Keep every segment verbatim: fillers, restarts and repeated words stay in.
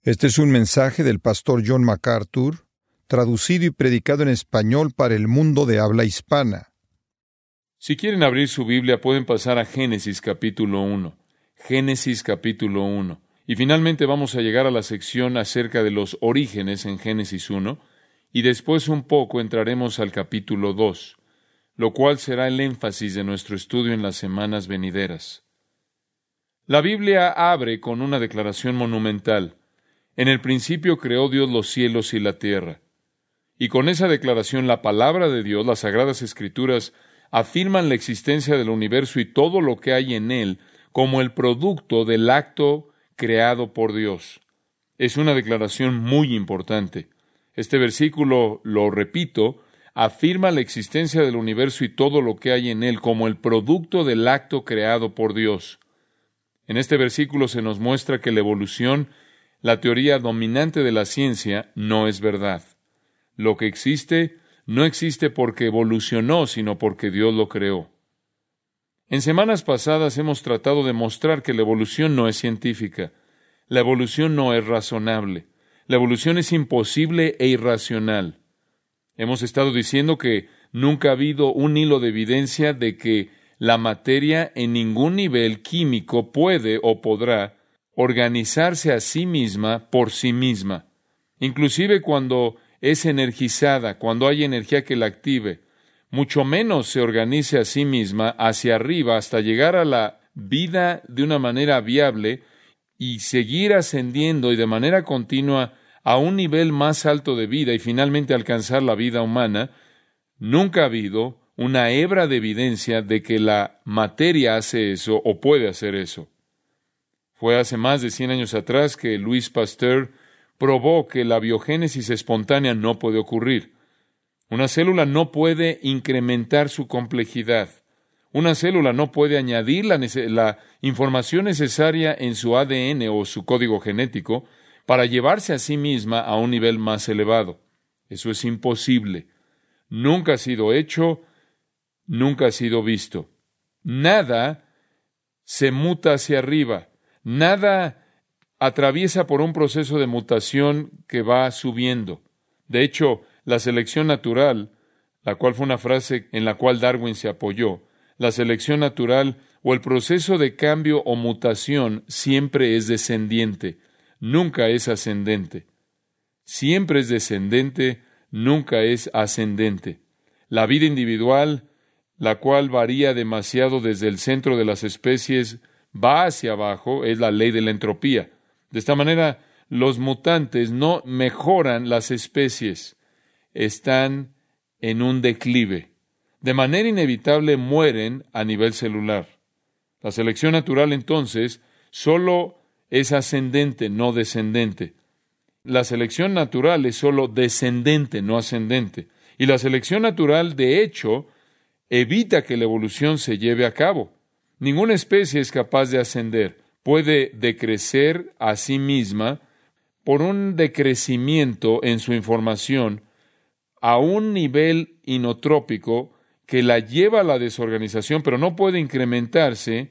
Este es un mensaje del pastor John MacArthur, traducido y predicado en español para el mundo de habla hispana. Si quieren abrir su Biblia, pueden pasar a Génesis capítulo uno. Génesis capítulo uno. Y finalmente vamos a llegar a la sección acerca de los orígenes en Génesis uno, y después un poco entraremos al capítulo dos, lo cual será el énfasis de nuestro estudio en las semanas venideras. La Biblia abre con una declaración monumental. En el principio creó Dios los cielos y la tierra. Y con esa declaración, la palabra de Dios, las Sagradas Escrituras, afirman la existencia del universo y todo lo que hay en él como el producto del acto creado por Dios. Es una declaración muy importante. Este versículo, lo repito, afirma la existencia del universo y todo lo que hay en él como el producto del acto creado por Dios. En este versículo se nos muestra que la evolución, la teoría dominante de la ciencia, no es verdad. Lo que existe, no existe porque evolucionó, sino porque Dios lo creó. En semanas pasadas hemos tratado de mostrar que la evolución no es científica. La evolución no es razonable. La evolución es imposible e irracional. Hemos estado diciendo que nunca ha habido un hilo de evidencia de que la materia en ningún nivel químico puede o podrá organizarse a sí misma por sí misma. Inclusive cuando es energizada, cuando hay energía que la active, mucho menos se organice a sí misma hacia arriba hasta llegar a la vida de una manera viable y seguir ascendiendo y de manera continua a un nivel más alto de vida y finalmente alcanzar la vida humana. Nunca ha habido una hebra de evidencia de que la materia hace eso o puede hacer eso. Fue hace más de cien años atrás que Louis Pasteur probó que la biogénesis espontánea no puede ocurrir. Una célula no puede incrementar su complejidad. Una célula no puede añadir la, la información necesaria en su A D N o su código genético para llevarse a sí misma a un nivel más elevado. Eso es imposible. Nunca ha sido hecho, nunca ha sido visto. Nada se muta hacia arriba. Nada atraviesa por un proceso de mutación que va subiendo. De hecho, la selección natural, la cual fue una frase en la cual Darwin se apoyó, la selección natural o el proceso de cambio o mutación siempre es descendiente, nunca es ascendente. Siempre es descendente, nunca es ascendente. La vida individual, la cual varía demasiado desde el centro de las especies, va hacia abajo, es la ley de la entropía. De esta manera, los mutantes no mejoran las especies, están en un declive. De manera inevitable mueren a nivel celular. La selección natural, entonces, solo es ascendente, no descendente. La selección natural es solo descendente, no ascendente. Y la selección natural, de hecho, evita que la evolución se lleve a cabo. Ninguna especie es capaz de ascender. Puede decrecer a sí misma por un decrecimiento en su información a un nivel inotrópico que la lleva a la desorganización, pero no puede incrementarse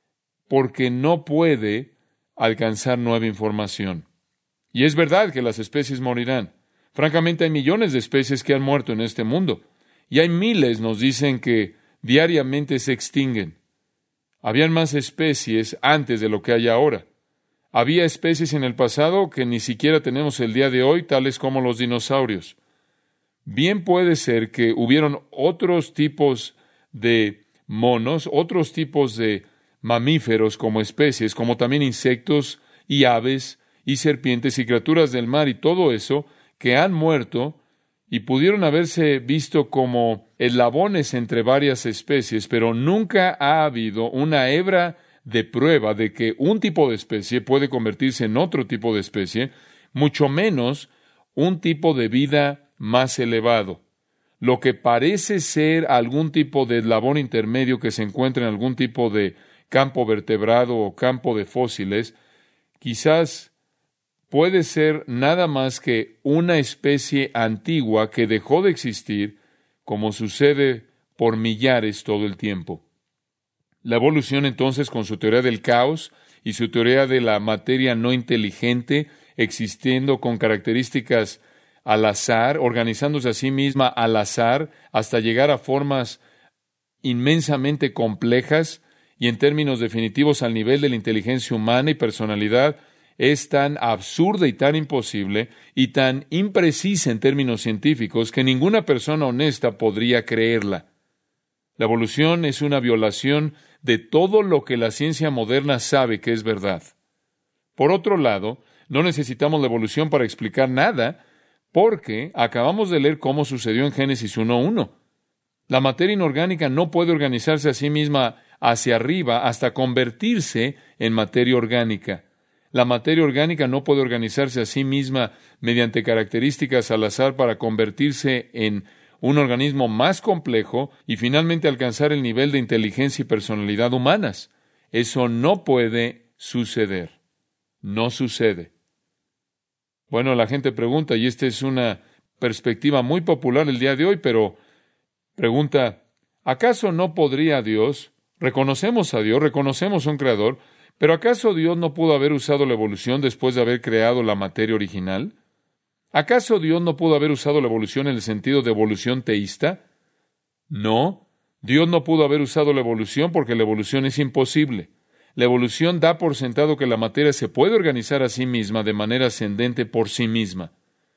porque no puede alcanzar nueva información. Y es verdad que las especies morirán. Francamente, hay millones de especies que han muerto en este mundo, y hay miles, nos dicen, que diariamente se extinguen. Habían más especies antes de lo que hay ahora. Había especies en el pasado que ni siquiera tenemos el día de hoy, tales como los dinosaurios. Bien puede ser que hubieron otros tipos de monos, otros tipos de mamíferos como especies, como también insectos y aves y serpientes y criaturas del mar y todo eso, que han muerto y pudieron haberse visto como eslabones entre varias especies, pero nunca ha habido una hebra de prueba de que un tipo de especie puede convertirse en otro tipo de especie, mucho menos un tipo de vida más elevado. Lo que parece ser algún tipo de eslabón intermedio que se encuentra en algún tipo de campo vertebrado o campo de fósiles, quizás puede ser nada más que una especie antigua que dejó de existir, como sucede por millares todo el tiempo. La evolución, entonces, con su teoría del caos y su teoría de la materia no inteligente, existiendo con características al azar, organizándose a sí misma al azar, hasta llegar a formas inmensamente complejas y en términos definitivos al nivel de la inteligencia humana y personalidad, es tan absurda y tan imposible y tan imprecisa en términos científicos que ninguna persona honesta podría creerla. La evolución es una violación de todo lo que la ciencia moderna sabe que es verdad. Por otro lado, no necesitamos la evolución para explicar nada, porque acabamos de leer cómo sucedió en Génesis uno uno. La materia inorgánica no puede organizarse a sí misma hacia arriba hasta convertirse en materia orgánica. La materia orgánica no puede organizarse a sí misma mediante características al azar para convertirse en un organismo más complejo y finalmente alcanzar el nivel de inteligencia y personalidad humanas. Eso no puede suceder. No sucede. Bueno, la gente pregunta, y esta es una perspectiva muy popular el día de hoy, pero pregunta, ¿acaso no podría Dios? Reconocemos a Dios, reconocemos a un creador, pero ¿acaso Dios no pudo haber usado la evolución después de haber creado la materia original? ¿Acaso Dios no pudo haber usado la evolución en el sentido de evolución teísta? No, Dios no pudo haber usado la evolución porque la evolución es imposible. La evolución da por sentado que la materia se puede organizar a sí misma de manera ascendente por sí misma.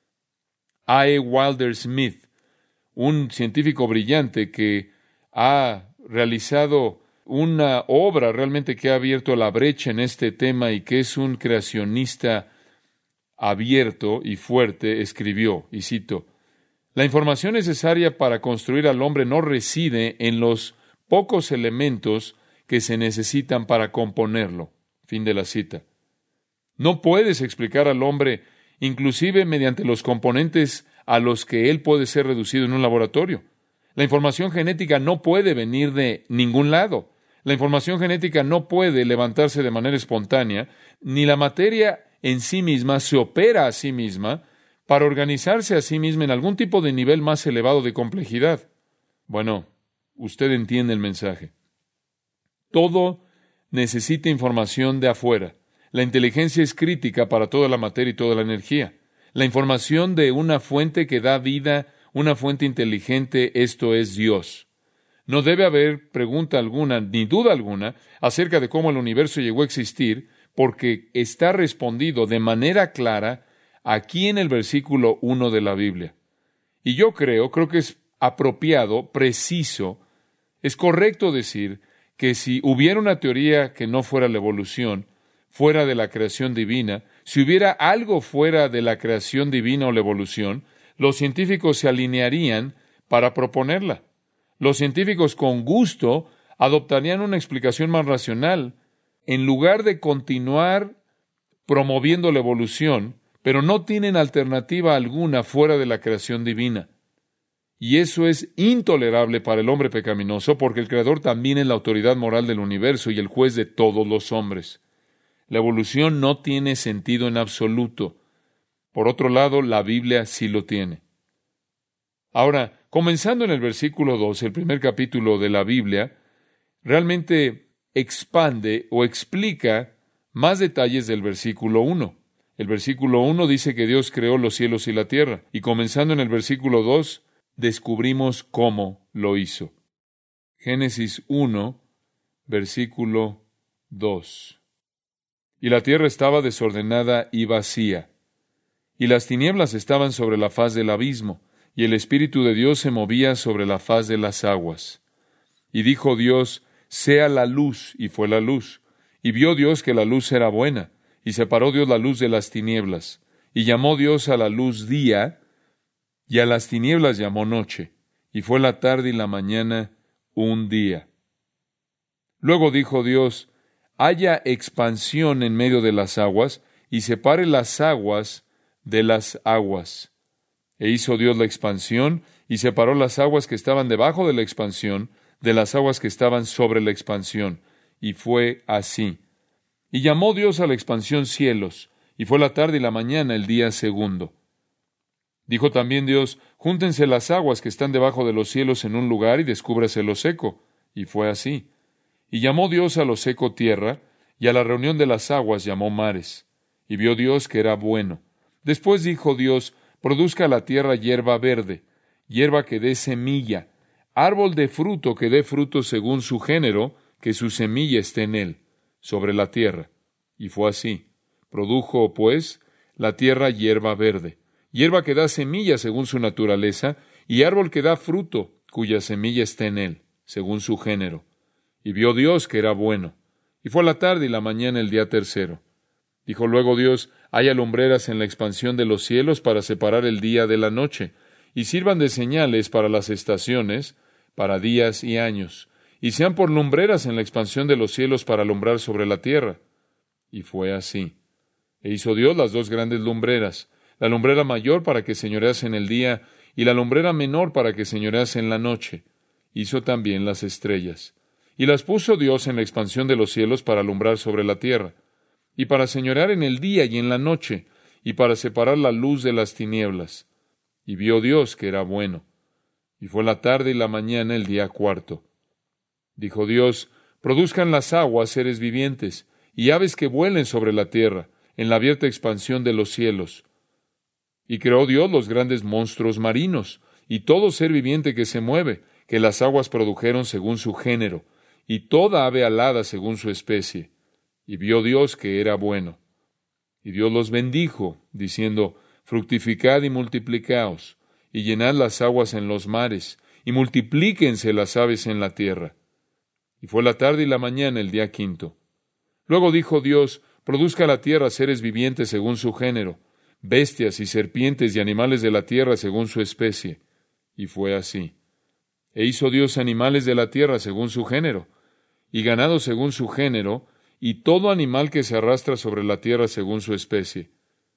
A E Wilder Smith, un científico brillante que ha realizado una obra realmente que ha abierto la brecha en este tema y que es un creacionista abierto y fuerte, escribió, y cito, «La información necesaria para construir al hombre no reside en los pocos elementos que se necesitan para componerlo». Fin de la cita. No puedes explicar al hombre, inclusive mediante los componentes a los que él puede ser reducido en un laboratorio. La información genética no puede venir de ningún lado. La información genética no puede levantarse de manera espontánea, ni la materia en sí misma se opera a sí misma para organizarse a sí misma en algún tipo de nivel más elevado de complejidad. Bueno, usted entiende el mensaje. Todo necesita información de afuera. La inteligencia es crítica para toda la materia y toda la energía. La información de una fuente que da vida, una fuente inteligente, esto es Dios. No debe haber pregunta alguna, ni duda alguna, acerca de cómo el universo llegó a existir, porque está respondido de manera clara aquí en el versículo uno de la Biblia. Y yo creo, creo que es apropiado, preciso, es correcto decir que si hubiera una teoría que no fuera la evolución, fuera de la creación divina, si hubiera algo fuera de la creación divina o la evolución, los científicos se alinearían para proponerla. Los científicos con gusto adoptarían una explicación más racional, en lugar de continuar promoviendo la evolución, pero no tienen alternativa alguna fuera de la creación divina. Y eso es intolerable para el hombre pecaminoso, porque el Creador también es la autoridad moral del universo y el juez de todos los hombres. La evolución no tiene sentido en absoluto. Por otro lado, la Biblia sí lo tiene. Ahora, comenzando en el versículo dos, el primer capítulo de la Biblia, realmente expande o explica más detalles del versículo uno. El versículo uno dice que Dios creó los cielos y la tierra, y comenzando en el versículo dos, descubrimos cómo lo hizo. Génesis uno, versículo dos. Y la tierra estaba desordenada y vacía, y las tinieblas estaban sobre la faz del abismo, y el Espíritu de Dios se movía sobre la faz de las aguas. Y dijo Dios, sea la luz, y fue la luz. Y vio Dios que la luz era buena, y separó Dios la luz de las tinieblas. Y llamó Dios a la luz día, y a las tinieblas llamó noche. Y fue la tarde y la mañana un día. Luego dijo Dios, haya expansión en medio de las aguas, y separe las aguas de las aguas. E hizo Dios la expansión, y separó las aguas que estaban debajo de la expansión, de las aguas que estaban sobre la expansión. Y fue así. Y llamó Dios a la expansión cielos, y fue la tarde y la mañana el día segundo. Dijo también Dios, júntense las aguas que están debajo de los cielos en un lugar, y descúbrase lo seco. Y fue así. Y llamó Dios a lo seco tierra, y a la reunión de las aguas llamó mares. y vio Dios que era bueno. Después dijo Dios, produzca la tierra hierba verde, hierba que dé semilla, árbol de fruto que dé fruto según su género, que su semilla esté en él, sobre la tierra. Y fue así. Produjo, pues, la tierra hierba verde, hierba que da semilla según su naturaleza, y árbol que da fruto, cuya semilla esté en él, según su género. Y vio Dios que era bueno. Y fue la tarde y la mañana el día tercero. Dijo luego Dios, haya lumbreras en la expansión de los cielos para separar el día de la noche, y sirvan de señales para las estaciones, para días y años, y sean por lumbreras en la expansión de los cielos para alumbrar sobre la tierra. Y fue así. E hizo Dios las dos grandes lumbreras, la lumbrera mayor para que señorease en el día, y la lumbrera menor para que señorease en la noche. Hizo también las estrellas. Y las puso Dios en la expansión de los cielos para alumbrar sobre la tierra, y para señorear en el día y en la noche, y para separar la luz de las tinieblas. Y vio Dios que era bueno. Y fue la tarde y la mañana el día cuarto. Dijo Dios, produzcan las aguas seres vivientes, y aves que vuelen sobre la tierra, en la abierta expansión de los cielos. Y creó Dios los grandes monstruos marinos, y todo ser viviente que se mueve, que las aguas produjeron según su género, y toda ave alada según su especie. Y vio Dios que era bueno. Y Dios los bendijo, diciendo, fructificad y multiplicaos, y llenad las aguas en los mares, y multiplíquense las aves en la tierra. Y fue la tarde y la mañana el día quinto. Luego dijo Dios, produzca la tierra seres vivientes según su género, bestias y serpientes y animales de la tierra según su especie. Y fue así. E hizo Dios animales de la tierra según su género, y ganado según su género, y todo animal que se arrastra sobre la tierra según su especie.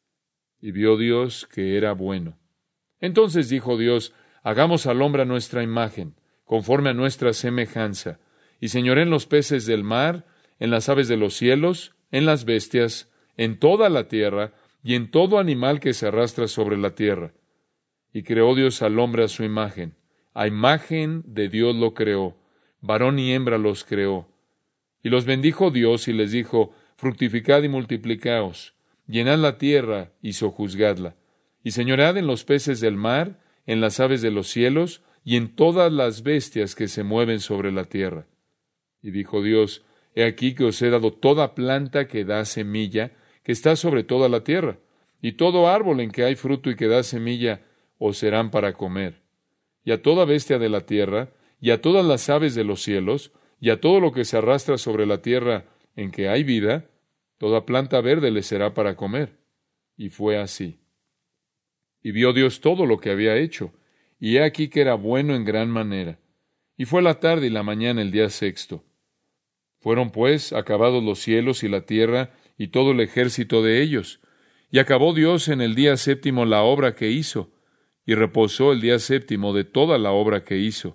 Y vio Dios que era bueno. Entonces dijo Dios, hagamos al hombre a nuestra imagen, conforme a nuestra semejanza, y señoreen los peces del mar, en las aves de los cielos, en las bestias, en toda la tierra, y en todo animal que se arrastra sobre la tierra. Y creó Dios al hombre a su imagen. A imagen de Dios lo creó, varón y hembra los creó. Y los bendijo Dios y les dijo, fructificad y multiplicaos, llenad la tierra y sojuzgadla, y señoread en los peces del mar, en las aves de los cielos, y en todas las bestias que se mueven sobre la tierra. Y dijo Dios, he aquí que os he dado toda planta que da semilla, que está sobre toda la tierra, y todo árbol en que hay fruto y que da semilla, os serán para comer. Y a toda bestia de la tierra, y a todas las aves de los cielos, y a todo lo que se arrastra sobre la tierra en que hay vida, toda planta verde les será para comer. Y fue así. Y vio Dios todo lo que había hecho, y he aquí que era bueno en gran manera. Y fue la tarde y la mañana el día sexto. Fueron pues acabados los cielos y la tierra, y todo el ejército de ellos. Y acabó Dios en el día séptimo la obra que hizo, y reposó el día séptimo de toda la obra que hizo.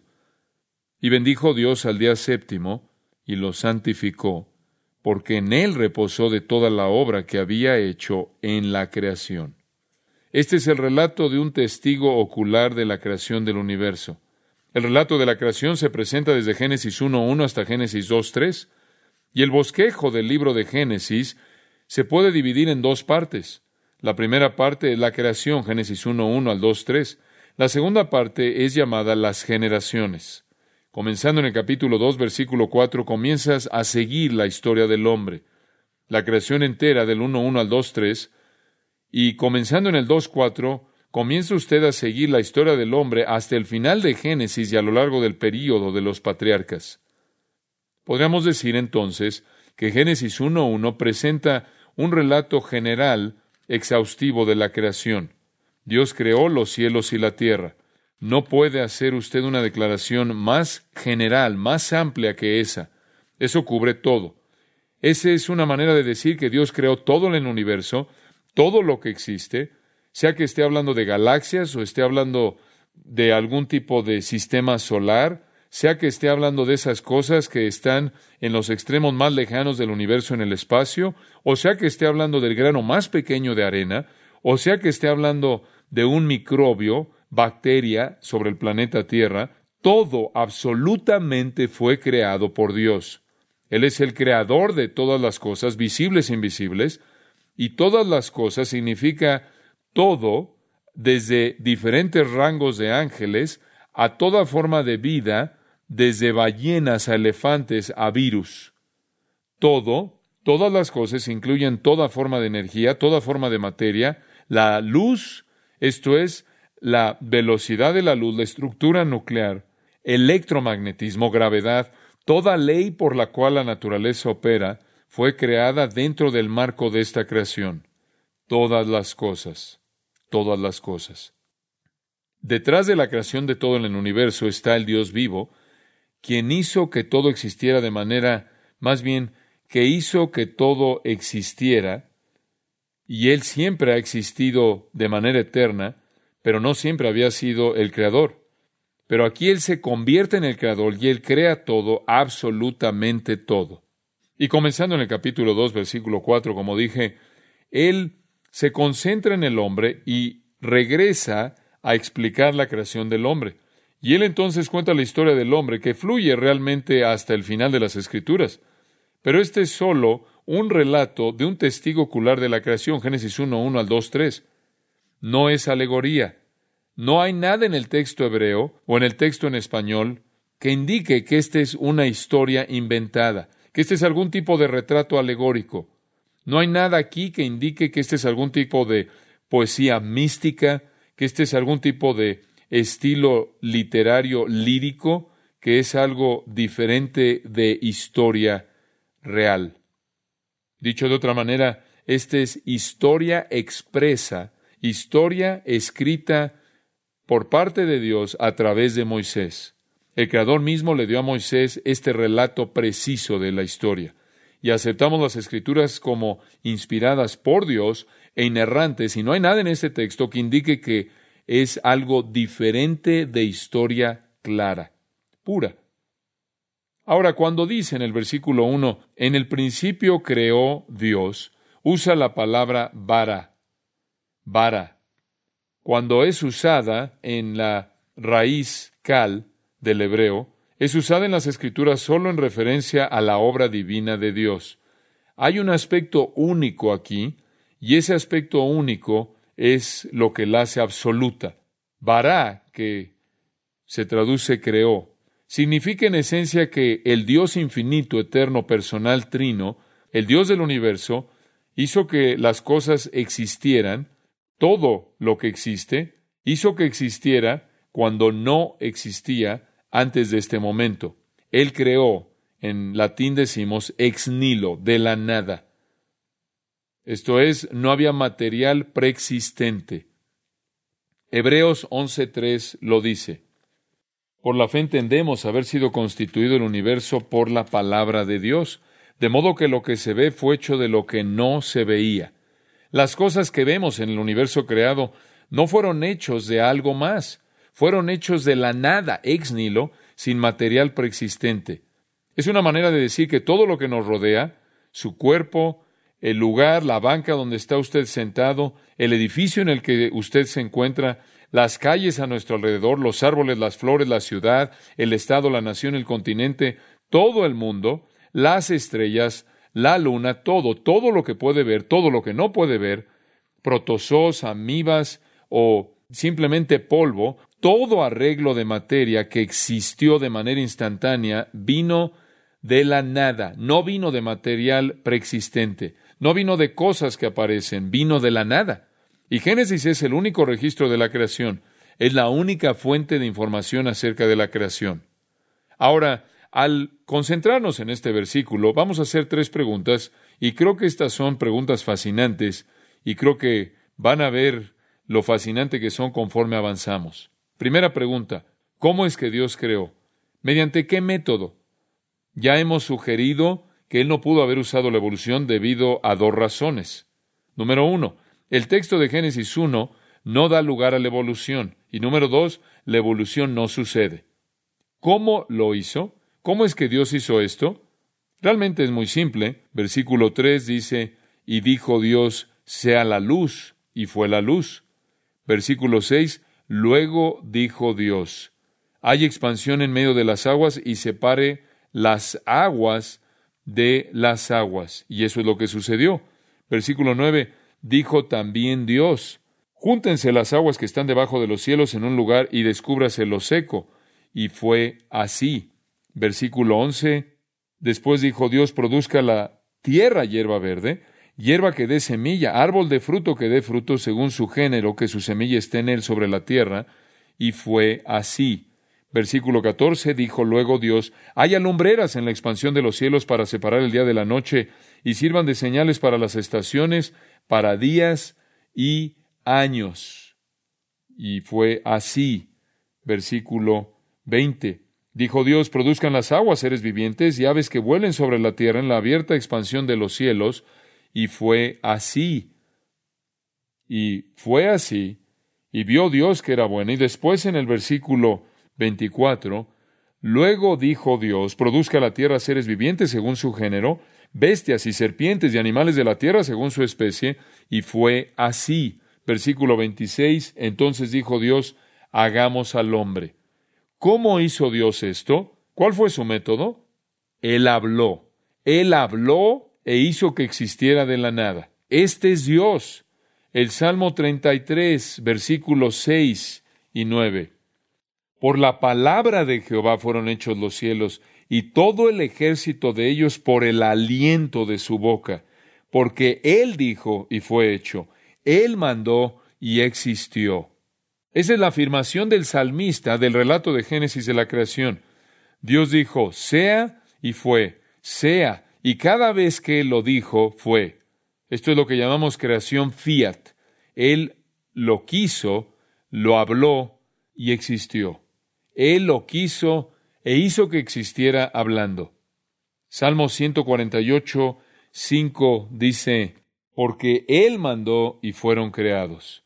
Y bendijo Dios al día séptimo, y lo santificó, porque en él reposó de toda la obra que había hecho en la creación. Este es el relato de un testigo ocular de la creación del universo. El relato de la creación se presenta desde Génesis uno uno hasta Génesis dos tres, y el bosquejo del libro de Génesis se puede dividir en dos partes. La primera parte es la creación, Génesis uno uno al dos tres. La segunda parte es llamada las generaciones. Comenzando en el capítulo dos, versículo cuatro, comienzas a seguir la historia del hombre. La creación entera del uno uno al dos tres, y comenzando en el dos cuatro, comienza usted a seguir la historia del hombre hasta el final de Génesis y a lo largo del período de los patriarcas. Podríamos decir entonces que Génesis uno uno presenta un relato general exhaustivo de la creación. Dios creó los cielos y la tierra. No puede hacer usted una declaración más general, más amplia que esa. Eso cubre todo. Esa es una manera de decir que Dios creó todo en el universo, todo lo que existe, sea que esté hablando de galaxias o esté hablando de algún tipo de sistema solar, sea que esté hablando de esas cosas que están en los extremos más lejanos del universo en el espacio, o sea que esté hablando del grano más pequeño de arena, o sea que esté hablando de un microbio, bacteria sobre el planeta Tierra, todo absolutamente fue creado por Dios. Él es el creador de todas las cosas, visibles e invisibles, y todas las cosas significa todo, desde diferentes rangos de ángeles a toda forma de vida, desde ballenas a elefantes a virus. Todo, todas las cosas incluyen toda forma de energía, toda forma de materia, la luz, esto es, la velocidad de la luz, la estructura nuclear, electromagnetismo, gravedad, toda ley por la cual la naturaleza opera, fue creada dentro del marco de esta creación. Todas las cosas, todas las cosas. Detrás de la creación de todo en el universo está el Dios vivo, quien hizo que todo existiera de manera, más bien, que hizo que todo existiera, y Él siempre ha existido de manera eterna, pero no siempre había sido el Creador. Pero aquí Él se convierte en el Creador y Él crea todo, absolutamente todo. Y comenzando en el capítulo dos, versículo cuatro, como dije, Él se concentra en el hombre y regresa a explicar la creación del hombre. Y Él entonces cuenta la historia del hombre que fluye realmente hasta el final de las Escrituras. Pero este es solo un relato de un testigo ocular de la creación, Génesis uno, uno al dos, tres. No es alegoría. No hay nada en el texto hebreo o en el texto en español que indique que esta es una historia inventada, que este es algún tipo de retrato alegórico. No hay nada aquí que indique que este es algún tipo de poesía mística, que este es algún tipo de estilo literario lírico, que es algo diferente de historia real. Dicho de otra manera, esta es historia expresa, historia escrita por parte de Dios a través de Moisés. El Creador mismo le dio a Moisés este relato preciso de la historia. Y aceptamos las Escrituras como inspiradas por Dios e inerrantes, y no hay nada en este texto que indique que es algo diferente de historia clara, pura. Ahora, cuando dice en el versículo uno, en el principio creó Dios, usa la palabra bara, bara. Cuando es usada en la raíz kal del hebreo, es usada en las Escrituras solo en referencia a la obra divina de Dios. Hay un aspecto único aquí, y ese aspecto único es lo que la hace absoluta. Bara, que se traduce creó, significa en esencia que el Dios infinito, eterno, personal, trino, el Dios del universo, hizo que las cosas existieran. Todo lo que existe, hizo que existiera cuando no existía antes de este momento. Él creó, en latín decimos, ex nihilo, de la nada. Esto es, no había material preexistente. Hebreos once tres lo dice. Por la fe entendemos haber sido constituido el universo por la palabra de Dios, de modo que lo que se ve fue hecho de lo que no se veía. Las cosas que vemos en el universo creado no fueron hechos de algo más, fueron hechos de la nada, ex nihilo, sin material preexistente. Es una manera de decir que todo lo que nos rodea, su cuerpo, el lugar, la banca donde está usted sentado, el edificio en el que usted se encuentra, las calles a nuestro alrededor, los árboles, las flores, la ciudad, el estado, la nación, el continente, todo el mundo, las estrellas, la luna, todo, todo lo que puede ver, todo lo que no puede ver, protozoos, amibas o simplemente polvo, todo arreglo de materia que existió de manera instantánea vino de la nada, no vino de material preexistente, no vino de cosas que aparecen, vino de la nada. Y Génesis es el único registro de la creación, es la única fuente de información acerca de la creación. Ahora, al concentrarnos en este versículo, vamos a hacer tres preguntas, y creo que estas son preguntas fascinantes, y creo que van a ver lo fascinante que son conforme avanzamos. Primera pregunta, ¿cómo es que Dios creó? ¿Mediante qué método? Ya hemos sugerido que Él no pudo haber usado la evolución debido a dos razones. Número uno, el texto de Génesis uno no da lugar a la evolución, y número dos, la evolución no sucede. ¿Cómo lo hizo? ¿Cómo es que Dios hizo esto? Realmente es muy simple. Versículo tres dice, y dijo Dios, sea la luz, y fue la luz. Versículo seis, luego dijo Dios, hay expansión en medio de las aguas y separe las aguas de las aguas. Y eso es lo que sucedió. Versículo nueve, dijo también Dios, júntense las aguas que están debajo de los cielos en un lugar y descúbrase lo seco. Y fue así. Versículo once, después dijo Dios, produzca la tierra hierba verde, hierba que dé semilla, árbol de fruto que dé fruto según su género, que su semilla esté en él sobre la tierra. Y fue así. Versículo catorce, dijo luego Dios, haya lumbreras en la expansión de los cielos para separar el día de la noche, y sirvan de señales para las estaciones, para días y años. Y fue así. Versículo veinte, dijo Dios, produzcan las aguas seres vivientes y aves que vuelen sobre la tierra en la abierta expansión de los cielos. Y fue así. Y fue así. Y vio Dios que era bueno. Y después en el versículo veinticuatro, luego dijo Dios, produzca la tierra seres vivientes según su género, bestias y serpientes y animales de la tierra según su especie, y fue así. Versículo veintiséis, entonces dijo Dios, hagamos al hombre. ¿Cómo hizo Dios esto? ¿Cuál fue su método? Él habló. Él habló e hizo que existiera de la nada. Este es Dios. El Salmo treinta y tres, versículos seis y nueve. Por la palabra de Jehová fueron hechos los cielos, y todo el ejército de ellos por el aliento de su boca. Porque Él dijo, y fue hecho. Él mandó, y existió. Esa es la afirmación del salmista del relato de Génesis de la creación. Dios dijo, sea, y fue. Sea, y cada vez que Él lo dijo, fue. Esto es lo que llamamos creación fiat. Él lo quiso, lo habló, y existió. Él lo quiso e hizo que existiera hablando. Salmo ciento cuarenta y ocho, cinco dice, porque Él mandó y fueron creados.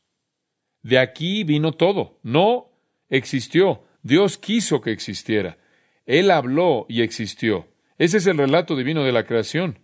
De aquí vino todo. No existió. Dios quiso que existiera. Él habló y existió. Ese es el relato divino de la creación.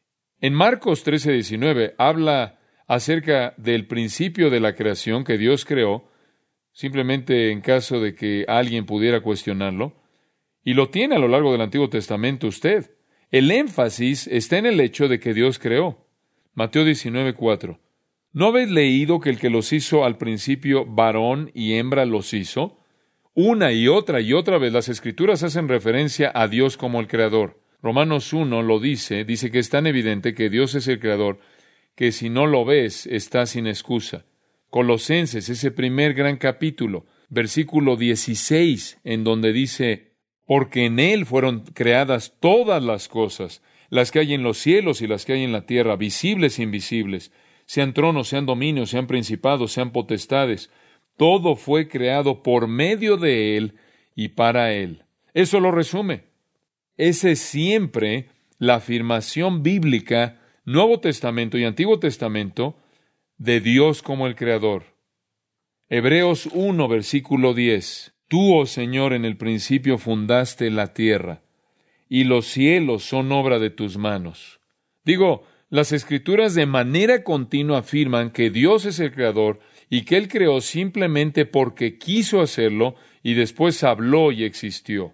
En Marcos trece, diecinueve habla acerca del principio de la creación que Dios creó, simplemente en caso de que alguien pudiera cuestionarlo, y lo tiene a lo largo del Antiguo Testamento usted. El énfasis está en el hecho de que Dios creó. Mateo diecinueve, cuatro. ¿No habéis leído que el que los hizo al principio varón y hembra los hizo? Una y otra y otra vez las Escrituras hacen referencia a Dios como el Creador. Romanos uno lo dice, dice que es tan evidente que Dios es el Creador, que si no lo ves, está sin excusa. Colosenses, ese primer gran capítulo, versículo dieciséis, en donde dice, porque en Él fueron creadas todas las cosas, las que hay en los cielos y las que hay en la tierra, visibles e invisibles, sean tronos, sean dominios, sean principados, sean potestades. Todo fue creado por medio de Él y para Él. Eso lo resume. Esa es siempre la afirmación bíblica, Nuevo Testamento y Antiguo Testamento, de Dios como el Creador. Hebreos uno, versículo diez. Tú, oh Señor, en el principio fundaste la tierra, y los cielos son obra de tus manos. Digo, las Escrituras de manera continua afirman que Dios es el Creador y que Él creó simplemente porque quiso hacerlo y después habló y existió.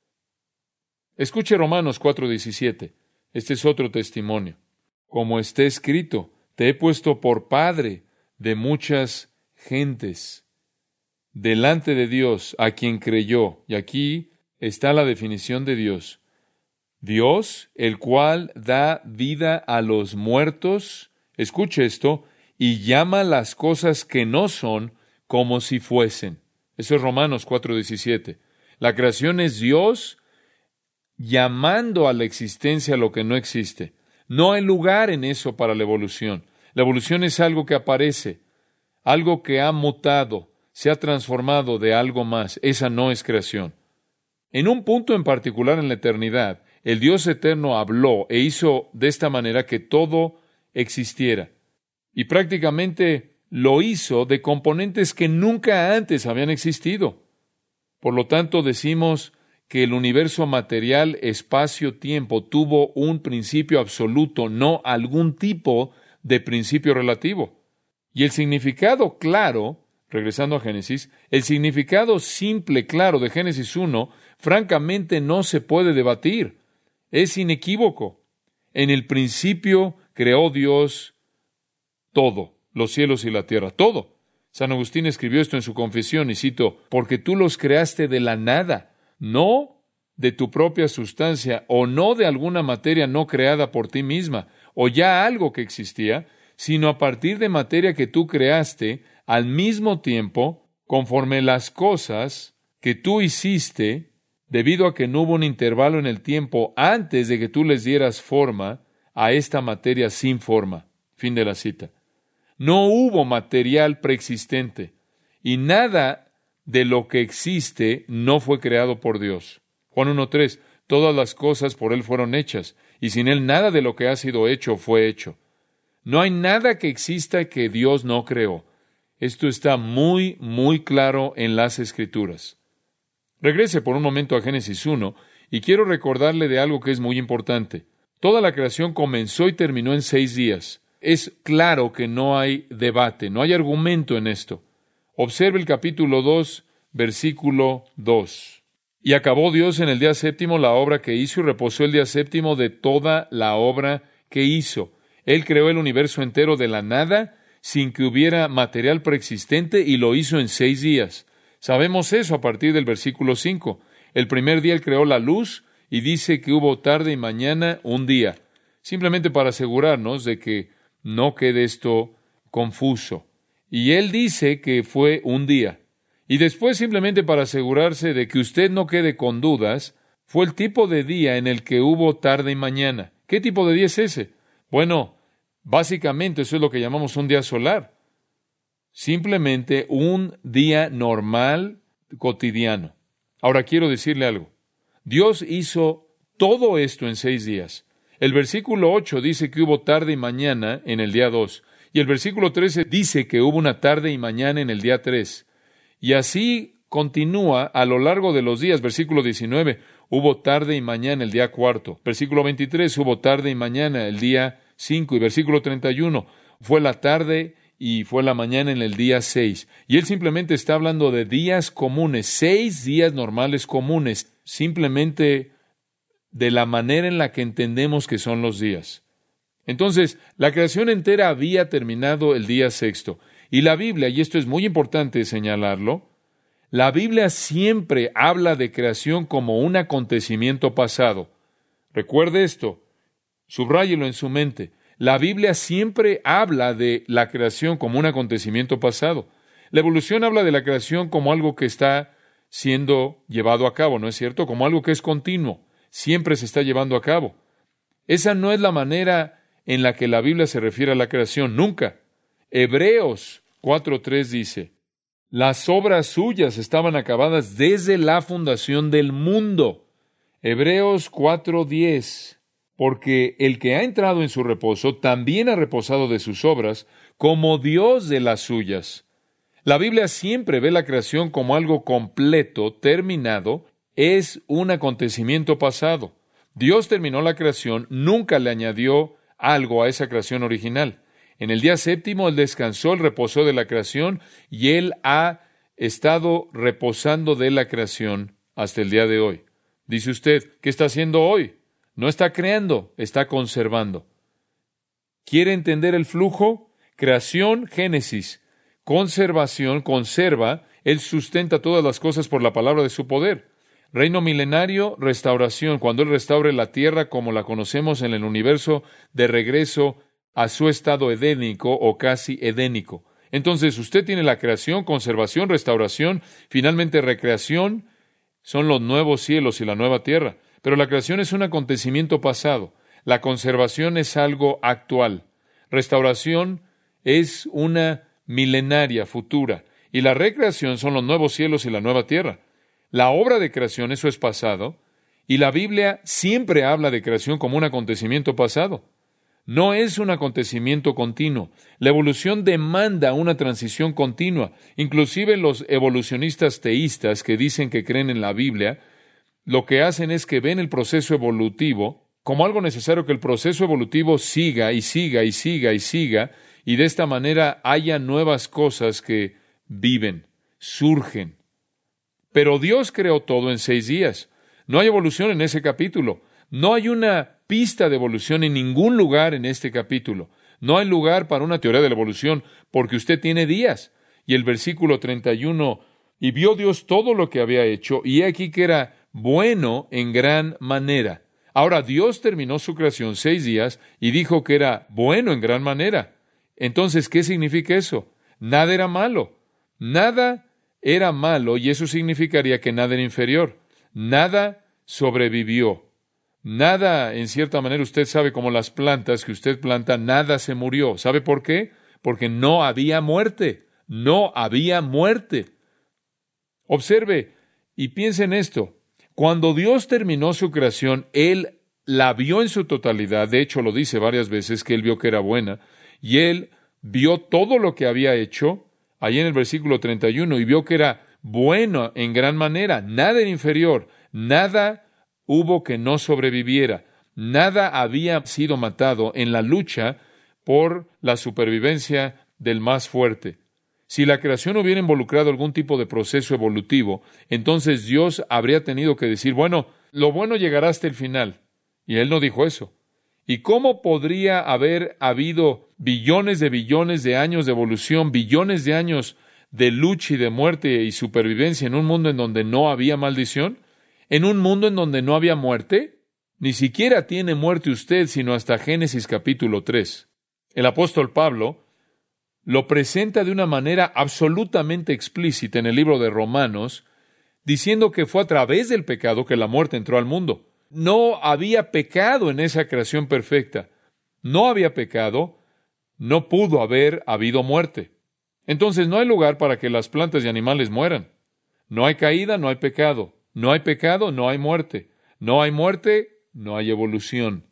Escuche Romanos cuatro diecisiete. Este es otro testimonio. Como está escrito, te he puesto por padre de muchas gentes delante de Dios a quien creyó. Y aquí está la definición de Dios. Dios, el cual da vida a los muertos, escuche esto, y llama las cosas que no son como si fuesen. Eso es Romanos cuatro diecisiete. La creación es Dios llamando a la existencia lo que no existe. No hay lugar en eso para la evolución. La evolución es algo que aparece, algo que ha mutado, se ha transformado de algo más. Esa no es creación. En un punto en particular en la eternidad, el Dios eterno habló e hizo de esta manera que todo existiera. Y prácticamente lo hizo de componentes que nunca antes habían existido. Por lo tanto, decimos que el universo material, espacio-tiempo, tuvo un principio absoluto, no algún tipo de principio relativo. Y el significado claro, regresando a Génesis, el significado simple, claro, de Génesis uno, francamente no se puede debatir. Es inequívoco. En el principio creó Dios todo, los cielos y la tierra, todo. San Agustín escribió esto en su confesión, y cito, porque tú los creaste de la nada, no de tu propia sustancia, o no de alguna materia no creada por ti misma, o ya algo que existía, sino a partir de materia que tú creaste, al mismo tiempo, conforme las cosas que tú hiciste, debido a que no hubo un intervalo en el tiempo antes de que tú les dieras forma a esta materia sin forma. Fin de la cita. No hubo material preexistente, y nada de lo que existe no fue creado por Dios. Juan uno tres, todas las cosas por Él fueron hechas, y sin Él nada de lo que ha sido hecho fue hecho. No hay nada que exista que Dios no creó. Esto está muy, muy claro en las Escrituras. Regrese por un momento a Génesis uno, y quiero recordarle de algo que es muy importante. Toda la creación comenzó y terminó en seis días. Es claro que no hay debate, no hay argumento en esto. Observe el capítulo dos, versículo dos. Y acabó Dios en el día séptimo la obra que hizo y reposó el día séptimo de toda la obra que hizo. Él creó el universo entero de la nada, sin que hubiera material preexistente, y lo hizo en seis días. Sabemos eso a partir del versículo cinco. El primer día Él creó la luz, y dice que hubo tarde y mañana un día. Simplemente para asegurarnos de que no quede esto confuso. Y Él dice que fue un día. Y después, simplemente para asegurarse de que usted no quede con dudas, fue el tipo de día en el que hubo tarde y mañana. ¿Qué tipo de día es ese? Bueno, básicamente eso es lo que llamamos un día solar. Simplemente un día normal, cotidiano. Ahora quiero decirle algo. Dios hizo todo esto en seis días. El versículo ocho dice que hubo tarde y mañana en el día dos. Y el versículo trece dice que hubo una tarde y mañana en el día tres. Y así continúa a lo largo de los días. Versículo diecinueve, hubo tarde y mañana el día cuarto. Versículo veintitrés, hubo tarde y mañana el día cinco. Y versículo treinta y uno, fue la tarde y fue la mañana en el día seis. Y él simplemente está hablando de días comunes, seis días normales comunes, simplemente de la manera en la que entendemos que son los días. Entonces, la creación entera había terminado el día sexto. Y la Biblia, y esto es muy importante señalarlo, la Biblia siempre habla de creación como un acontecimiento pasado. Recuerde esto, subráyelo en su mente. La Biblia siempre habla de la creación como un acontecimiento pasado. La evolución habla de la creación como algo que está siendo llevado a cabo, ¿no es cierto? Como algo que es continuo, siempre se está llevando a cabo. Esa no es la manera en la que la Biblia se refiere a la creación, nunca. Hebreos cuatro tres dice, las obras suyas estaban acabadas desde la fundación del mundo. Hebreos cuatro diez, porque el que ha entrado en su reposo también ha reposado de sus obras, como Dios de las suyas. La Biblia siempre ve la creación como algo completo, terminado, es un acontecimiento pasado. Dios terminó la creación, nunca le añadió algo a esa creación original. En el día séptimo Él descansó, Él reposó de la creación, y Él ha estado reposando de la creación hasta el día de hoy. Dice usted, ¿qué está haciendo hoy? No está creando, está conservando. ¿Quiere entender el flujo? Creación, Génesis. Conservación, conserva. Él sustenta todas las cosas por la palabra de su poder. Reino milenario, restauración. Cuando Él restaure la tierra como la conocemos en el universo, de regreso a su estado edénico o casi edénico. Entonces, usted tiene la creación, conservación, restauración, finalmente recreación. Son los nuevos cielos y la nueva tierra. Pero la creación es un acontecimiento pasado. La conservación es algo actual. Restauración es una milenaria, futura. Y la recreación son los nuevos cielos y la nueva tierra. La obra de creación, eso es pasado. Y la Biblia siempre habla de creación como un acontecimiento pasado. No es un acontecimiento continuo. La evolución demanda una transición continua. Inclusive los evolucionistas teístas que dicen que creen en la Biblia, lo que hacen es que ven el proceso evolutivo como algo necesario, que el proceso evolutivo siga y siga y siga y siga, y de esta manera haya nuevas cosas que viven, surgen. Pero Dios creó todo en seis días. No hay evolución en ese capítulo. No hay una pista de evolución en ningún lugar en este capítulo. No hay lugar para una teoría de la evolución porque usted tiene días. Y el versículo treinta y uno, y vio Dios todo lo que había hecho, y he aquí que era bueno en gran manera. Ahora, Dios terminó su creación seis días y dijo que era bueno en gran manera. Entonces, ¿qué significa eso? Nada era malo. Nada era malo y eso significaría que nada era inferior. Nada sobrevivió. Nada, en cierta manera, usted sabe, como las plantas que usted planta, nada se murió. ¿Sabe por qué? Porque no había muerte. No había muerte. Observe y piense en esto. Cuando Dios terminó su creación, Él la vio en su totalidad. De hecho, lo dice varias veces que Él vio que era buena. Y Él vio todo lo que había hecho, ahí en el versículo treinta y uno, y vio que era bueno en gran manera. Nada era inferior. Nada hubo que no sobreviviera. Nada había sido matado en la lucha por la supervivencia del más fuerte. Si la creación hubiera involucrado algún tipo de proceso evolutivo, entonces Dios habría tenido que decir, bueno, lo bueno llegará hasta el final. Y Él no dijo eso. ¿Y cómo podría haber habido billones de billones de años de evolución, billones de años de lucha y de muerte y supervivencia en un mundo en donde no había maldición? ¿En un mundo en donde no había muerte? Ni siquiera tiene muerte usted, sino hasta Génesis capítulo tres. El apóstol Pablo lo presenta de una manera absolutamente explícita en el libro de Romanos, diciendo que fue a través del pecado que la muerte entró al mundo. No había pecado en esa creación perfecta. No había pecado, no pudo haber habido muerte. Entonces no hay lugar para que las plantas y animales mueran. No hay caída, no hay pecado. No hay pecado, no hay muerte. No hay muerte, no hay evolución.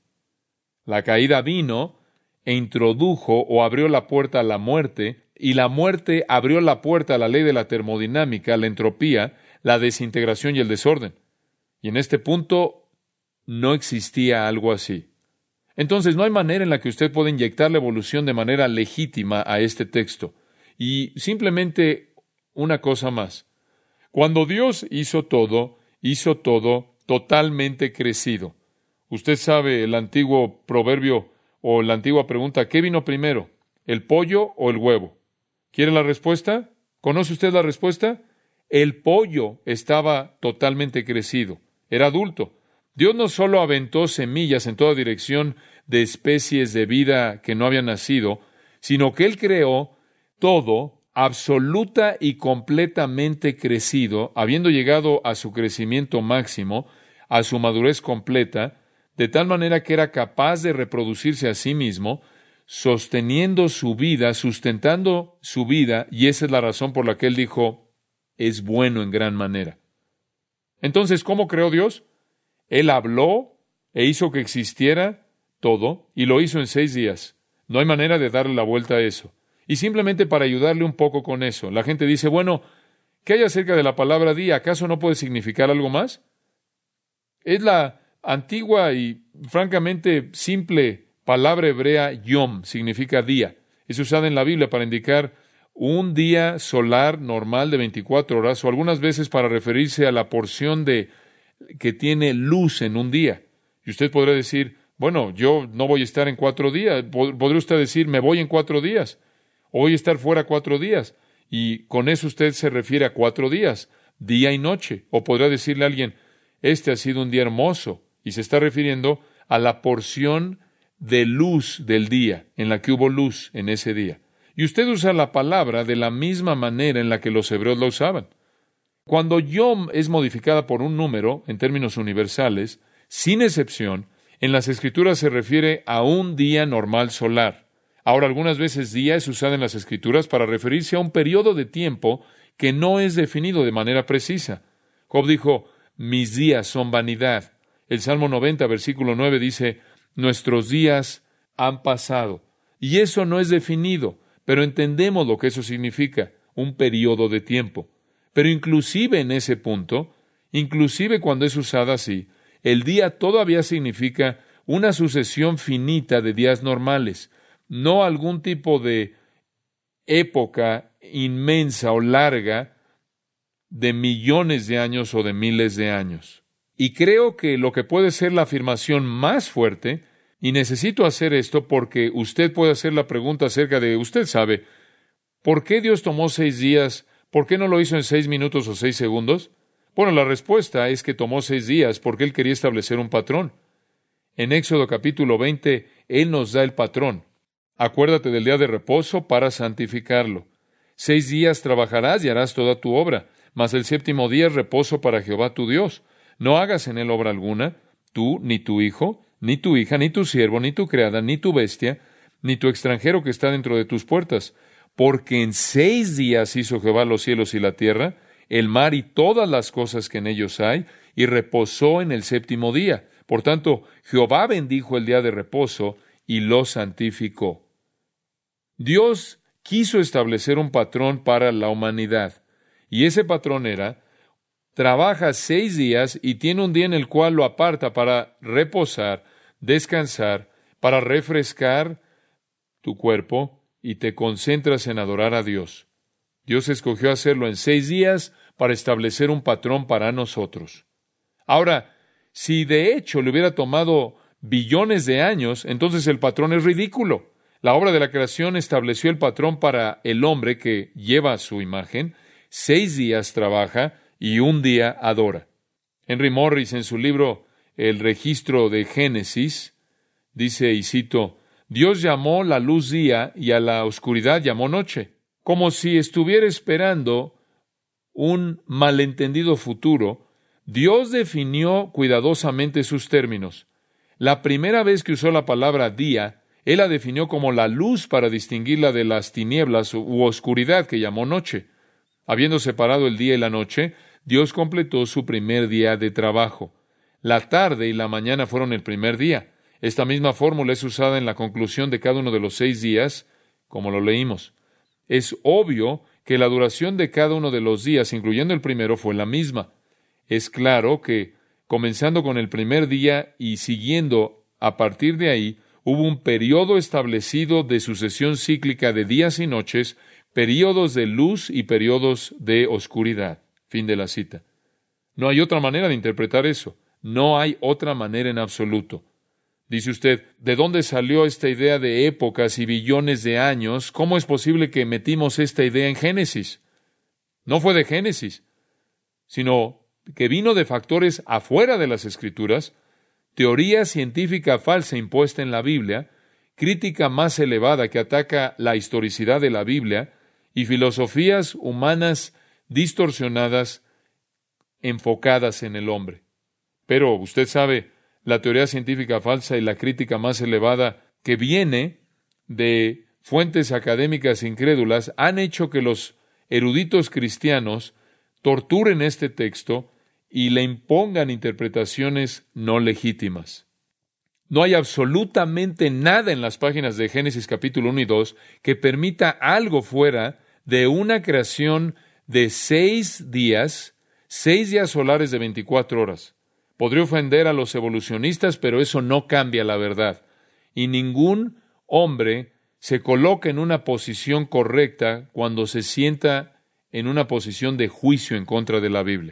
La caída vino e introdujo o abrió la puerta a la muerte, y la muerte abrió la puerta a la ley de la termodinámica, la entropía, la desintegración y el desorden. Y en este punto no existía algo así. Entonces no hay manera en la que usted pueda inyectar la evolución de manera legítima a este texto. Y simplemente una cosa más. Cuando Dios hizo todo, hizo todo totalmente crecido. Usted sabe el antiguo proverbio o la antigua pregunta, ¿qué vino primero, el pollo o el huevo? ¿Quiere la respuesta? ¿Conoce usted la respuesta? El pollo estaba totalmente crecido, era adulto. Dios no solo aventó semillas en toda dirección de especies de vida que no habían nacido, sino que Él creó todo absoluta y completamente crecido, habiendo llegado a su crecimiento máximo, a su madurez completa, de tal manera que era capaz de reproducirse a sí mismo, sosteniendo su vida, sustentando su vida, y esa es la razón por la que Él dijo, es bueno en gran manera. Entonces, ¿cómo creó Dios? Él habló e hizo que existiera todo, y lo hizo en seis días. No hay manera de darle la vuelta a eso. Y simplemente para ayudarle un poco con eso, la gente dice, bueno, ¿qué hay acerca de la palabra día? ¿Acaso no puede significar algo más? Es la antigua y francamente simple palabra hebrea yom, significa día. Es usada en la Biblia para indicar un día solar normal de veinticuatro horas, o algunas veces para referirse a la porción de que tiene luz en un día. Y usted podrá decir, bueno, yo no voy a estar en cuatro días. Podría usted decir, me voy en cuatro días. O voy a estar fuera cuatro días. Y con eso usted se refiere a cuatro días, día y noche. O podrá decirle a alguien, este ha sido un día hermoso. Y se está refiriendo a la porción de luz del día, en la que hubo luz en ese día. Y usted usa la palabra de la misma manera en la que los hebreos la usaban. Cuando yom es modificada por un número, en términos universales, sin excepción, en las Escrituras se refiere a un día normal solar. Ahora, algunas veces día es usada en las Escrituras para referirse a un periodo de tiempo que no es definido de manera precisa. Job dijo, mis días son vanidad. El Salmo noventa, versículo nueve dice, nuestros días han pasado. Y eso no es definido, pero entendemos lo que eso significa, un periodo de tiempo. Pero inclusive en ese punto, inclusive cuando es usada así, el día todavía significa una sucesión finita de días normales, no algún tipo de época inmensa o larga de millones de años o de miles de años. Y creo que lo que puede ser la afirmación más fuerte Y necesito hacer esto porque usted puede hacer la pregunta acerca de, usted sabe, ¿por qué Dios tomó seis días? ¿Por qué no lo hizo en seis minutos o seis segundos? Bueno, la respuesta es que tomó seis días porque Él quería establecer un patrón. En Éxodo capítulo veinte, Él nos da el patrón. Acuérdate del día de reposo para santificarlo. Seis días trabajarás y harás toda tu obra, mas el séptimo día es reposo para Jehová tu Dios. No hagas en él obra alguna, tú, ni tu hijo, ni tu hija, ni tu siervo, ni tu criada, ni tu bestia, ni tu extranjero que está dentro de tus puertas. Porque en seis días hizo Jehová los cielos y la tierra, el mar y todas las cosas que en ellos hay, y reposó en el séptimo día. Por tanto, Jehová bendijo el día de reposo y lo santificó. Dios quiso establecer un patrón para la humanidad, y ese patrón era: trabaja seis días y tiene un día en el cual lo aparta para reposar, descansar, para refrescar tu cuerpo, y te concentras en adorar a Dios. Dios escogió hacerlo en seis días para establecer un patrón para nosotros. Ahora, si de hecho le hubiera tomado billones de años, entonces el patrón es ridículo. La obra de la creación estableció el patrón para el hombre que lleva su imagen. Seis días trabaja y un día adora. Henry Morris, en su libro El registro de Génesis, dice, y cito, Dios llamó la luz día y a la oscuridad llamó noche, como si estuviera esperando un malentendido futuro. Dios definió cuidadosamente sus términos. La primera vez que usó la palabra día, Él la definió como la luz para distinguirla de las tinieblas u oscuridad que llamó noche. Habiendo separado el día y la noche, Dios completó su primer día de trabajo. La tarde y la mañana fueron el primer día. Esta misma fórmula es usada en la conclusión de cada uno de los seis días, como lo leímos. Es obvio que la duración de cada uno de los días, incluyendo el primero, fue la misma. Es claro que, comenzando con el primer día y siguiendo a partir de ahí, hubo un periodo establecido de sucesión cíclica de días y noches, períodos de luz y períodos de oscuridad. Fin de la cita. No hay otra manera de interpretar eso. No hay otra manera en absoluto. Dice usted, ¿de dónde salió esta idea de épocas y billones de años? ¿Cómo es posible que metimos esta idea en Génesis? No fue de Génesis, sino que vino de factores afuera de las Escrituras, teoría científica falsa impuesta en la Biblia, crítica más elevada que ataca la historicidad de la Biblia y filosofías humanas distorsionadas enfocadas en el hombre. Pero usted sabe, la teoría científica falsa y la crítica más elevada que viene de fuentes académicas incrédulas han hecho que los eruditos cristianos torturen este texto y le impongan interpretaciones no legítimas. No hay absolutamente nada en las páginas de Génesis capítulo uno y dos que permita algo fuera de una creación de seis días, seis días solares de veinticuatro horas. Podría ofender a los evolucionistas, pero eso no cambia la verdad. Y ningún hombre se coloca en una posición correcta cuando se sienta en una posición de juicio en contra de la Biblia.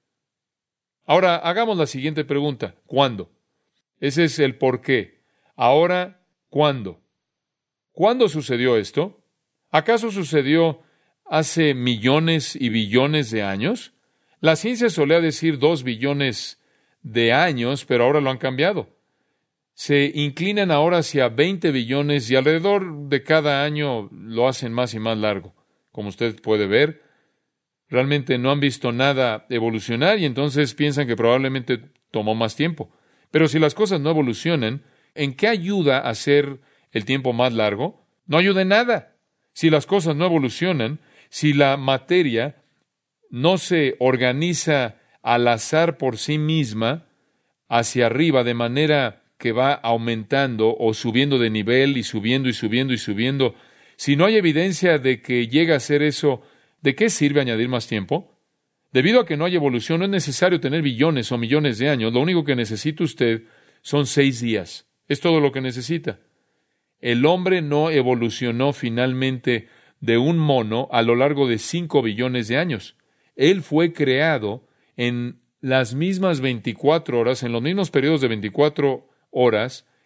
Ahora, hagamos la siguiente pregunta. ¿Cuándo? Ese es el por qué. Ahora, ¿cuándo? ¿Cuándo sucedió esto? ¿Acaso sucedió hace millones y billones de años? La ciencia solía decir dos billones de años, pero ahora lo han cambiado. Se inclinan ahora hacia veinte billones y alrededor de cada año lo hacen más y más largo. Como usted puede ver, realmente no han visto nada evolucionar y entonces piensan que probablemente tomó más tiempo. Pero si las cosas no evolucionan, ¿en qué ayuda a hacer el tiempo más largo? No ayuda en nada. Si las cosas no evolucionan, si la materia no se organiza al azar por sí misma hacia arriba, de manera que va aumentando o subiendo de nivel y subiendo y subiendo y subiendo, si no hay evidencia de que llega a hacer eso, ¿de qué sirve añadir más tiempo? Debido a que no hay evolución, no es necesario tener billones o millones de años. Lo único que necesita usted son seis días. Es todo lo que necesita. El hombre no evolucionó finalmente de un mono a lo largo de cinco billones de años. Él fue creado en las mismas veinticuatro horas, en los mismos periodos de veinticuatro horas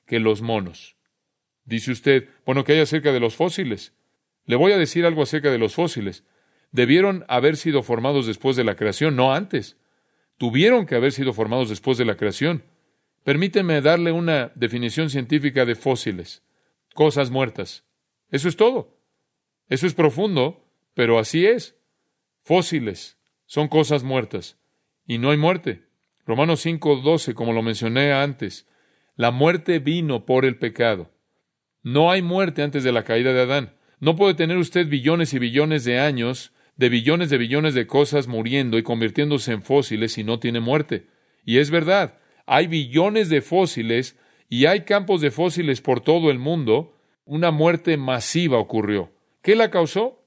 que los monos. Dice usted, bueno, ¿qué hay acerca de los fósiles? Le voy a decir algo acerca de los fósiles. Debieron haber sido formados después de la creación, no antes. Tuvieron que haber sido formados después de la creación. Permíteme darle una definición científica de fósiles. Cosas muertas. Eso es todo. Eso es profundo, pero así es. Fósiles son cosas muertas. Y no hay muerte. Romanos cinco doce, como lo mencioné antes. La muerte vino por el pecado. No hay muerte antes de la caída de Adán. No puede tener usted billones y billones de años, de billones de billones de cosas muriendo y convirtiéndose en fósiles si no tiene muerte. Y es verdad, hay billones de fósiles y hay campos de fósiles por todo el mundo. Una muerte masiva ocurrió. ¿Qué la causó?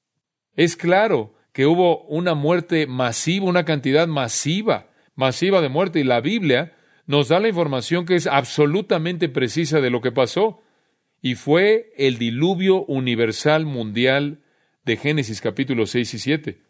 Es claro que hubo una muerte masiva, una cantidad masiva, masiva de muerte, y la Biblia nos da la información que es absolutamente precisa de lo que pasó. Y fue el diluvio universal mundial de Génesis capítulos seis y siete.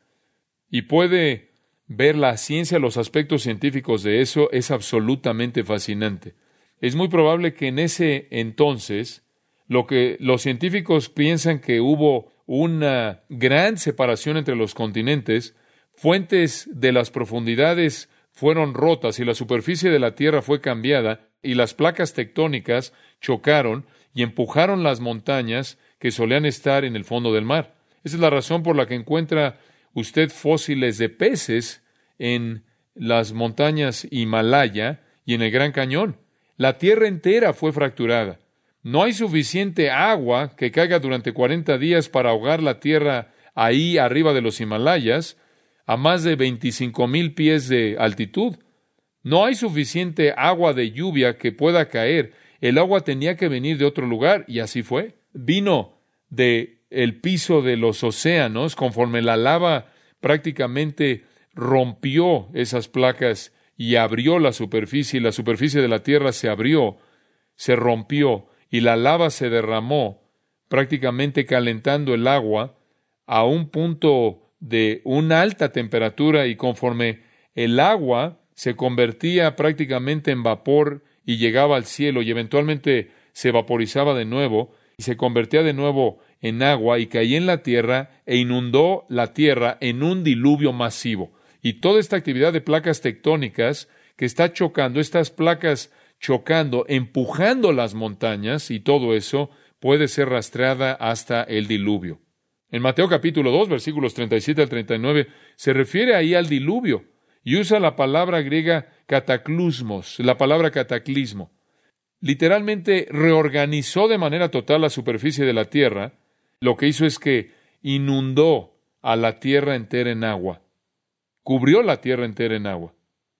Y puede ver la ciencia, los aspectos científicos de eso, es absolutamente fascinante. Es muy probable que en ese entonces, lo que los científicos piensan que hubo una gran separación entre los continentes, fuentes de las profundidades fueron rotas y la superficie de la Tierra fue cambiada y las placas tectónicas chocaron y empujaron las montañas que solían estar en el fondo del mar. Esa es la razón por la que encuentra usted fósiles de peces en las montañas Himalaya y en el Gran Cañón. La Tierra entera fue fracturada. No hay suficiente agua que caiga durante cuarenta días para ahogar la Tierra ahí arriba de los Himalayas, a más de veinticinco mil pies de altitud. No hay suficiente agua de lluvia que pueda caer. El agua tenía que venir de otro lugar, y así fue. Vino de el piso de los océanos, conforme la lava prácticamente rompió esas placas y abrió la superficie, y la superficie de la Tierra se abrió, se rompió, y la lava se derramó, prácticamente calentando el agua a un punto de una alta temperatura, y conforme el agua se convertía prácticamente en vapor y llegaba al cielo y eventualmente se vaporizaba de nuevo y se convertía de nuevo en agua y caía en la tierra e inundó la tierra en un diluvio masivo. Y toda esta actividad de placas tectónicas que está chocando, estas placas chocando, empujando las montañas, y todo eso puede ser rastreada hasta el diluvio. En Mateo capítulo dos, versículos treinta y siete al treinta y nueve, se refiere ahí al diluvio y usa la palabra griega cataclusmos, la palabra cataclismo. Literalmente reorganizó de manera total la superficie de la tierra. Lo que hizo es que inundó a la tierra entera en agua. Cubrió la tierra entera en agua.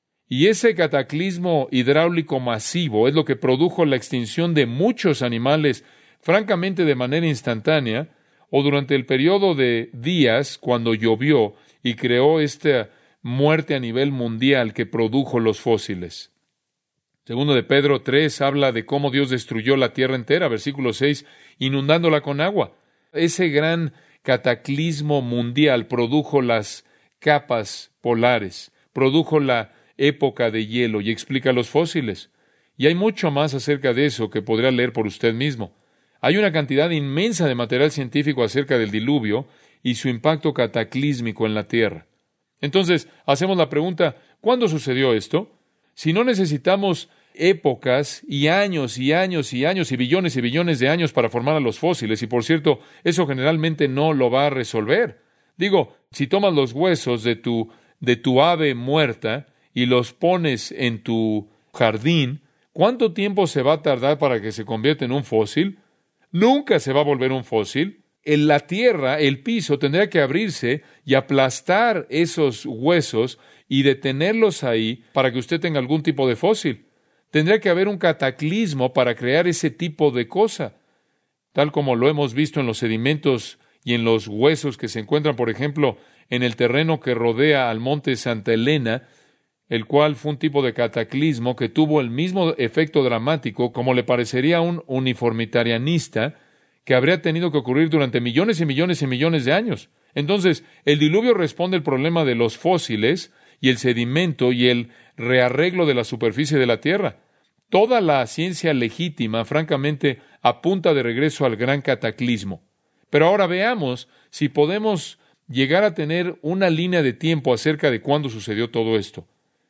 Y ese cataclismo hidráulico masivo es lo que produjo la extinción de muchos animales, francamente de manera instantánea, o durante el periodo de días cuando llovió y creó esta muerte a nivel mundial que produjo los fósiles. Segundo de Pedro tres habla de cómo Dios destruyó la tierra entera, versículo seis, inundándola con agua. Ese gran cataclismo mundial produjo las capas polares, produjo la época de hielo y explica los fósiles. Y hay mucho más acerca de eso que podría leer por usted mismo. Hay una cantidad inmensa de material científico acerca del diluvio y su impacto cataclísmico en la tierra. Entonces, hacemos la pregunta, ¿cuándo sucedió esto? Si no necesitamos épocas y años y años y años y billones y billones de años para formar a los fósiles, y por cierto, eso generalmente no lo va a resolver. Digo, si tomas los huesos de tu, de tu ave muerta y los pones en tu jardín, ¿cuánto tiempo se va a tardar para que se convierta en un fósil? Nunca se va a volver un fósil. En la tierra, el piso tendría que abrirse y aplastar esos huesos y detenerlos ahí para que usted tenga algún tipo de fósil. Tendría que haber un cataclismo para crear ese tipo de cosa, tal como lo hemos visto en los sedimentos y en los huesos que se encuentran, por ejemplo, en el terreno que rodea al monte Santa Elena, el cual fue un tipo de cataclismo que tuvo el mismo efecto dramático como le parecería a un uniformitarianista que habría tenido que ocurrir durante millones y millones y millones de años. Entonces, el diluvio responde al problema de los fósiles y el sedimento y el rearreglo de la superficie de la tierra. toda la ciencia legítima, francamente, apunta de regreso al gran cataclismo. Pero ahora veamos si podemos llegar a tener una línea de tiempo acerca de cuándo sucedió todo esto.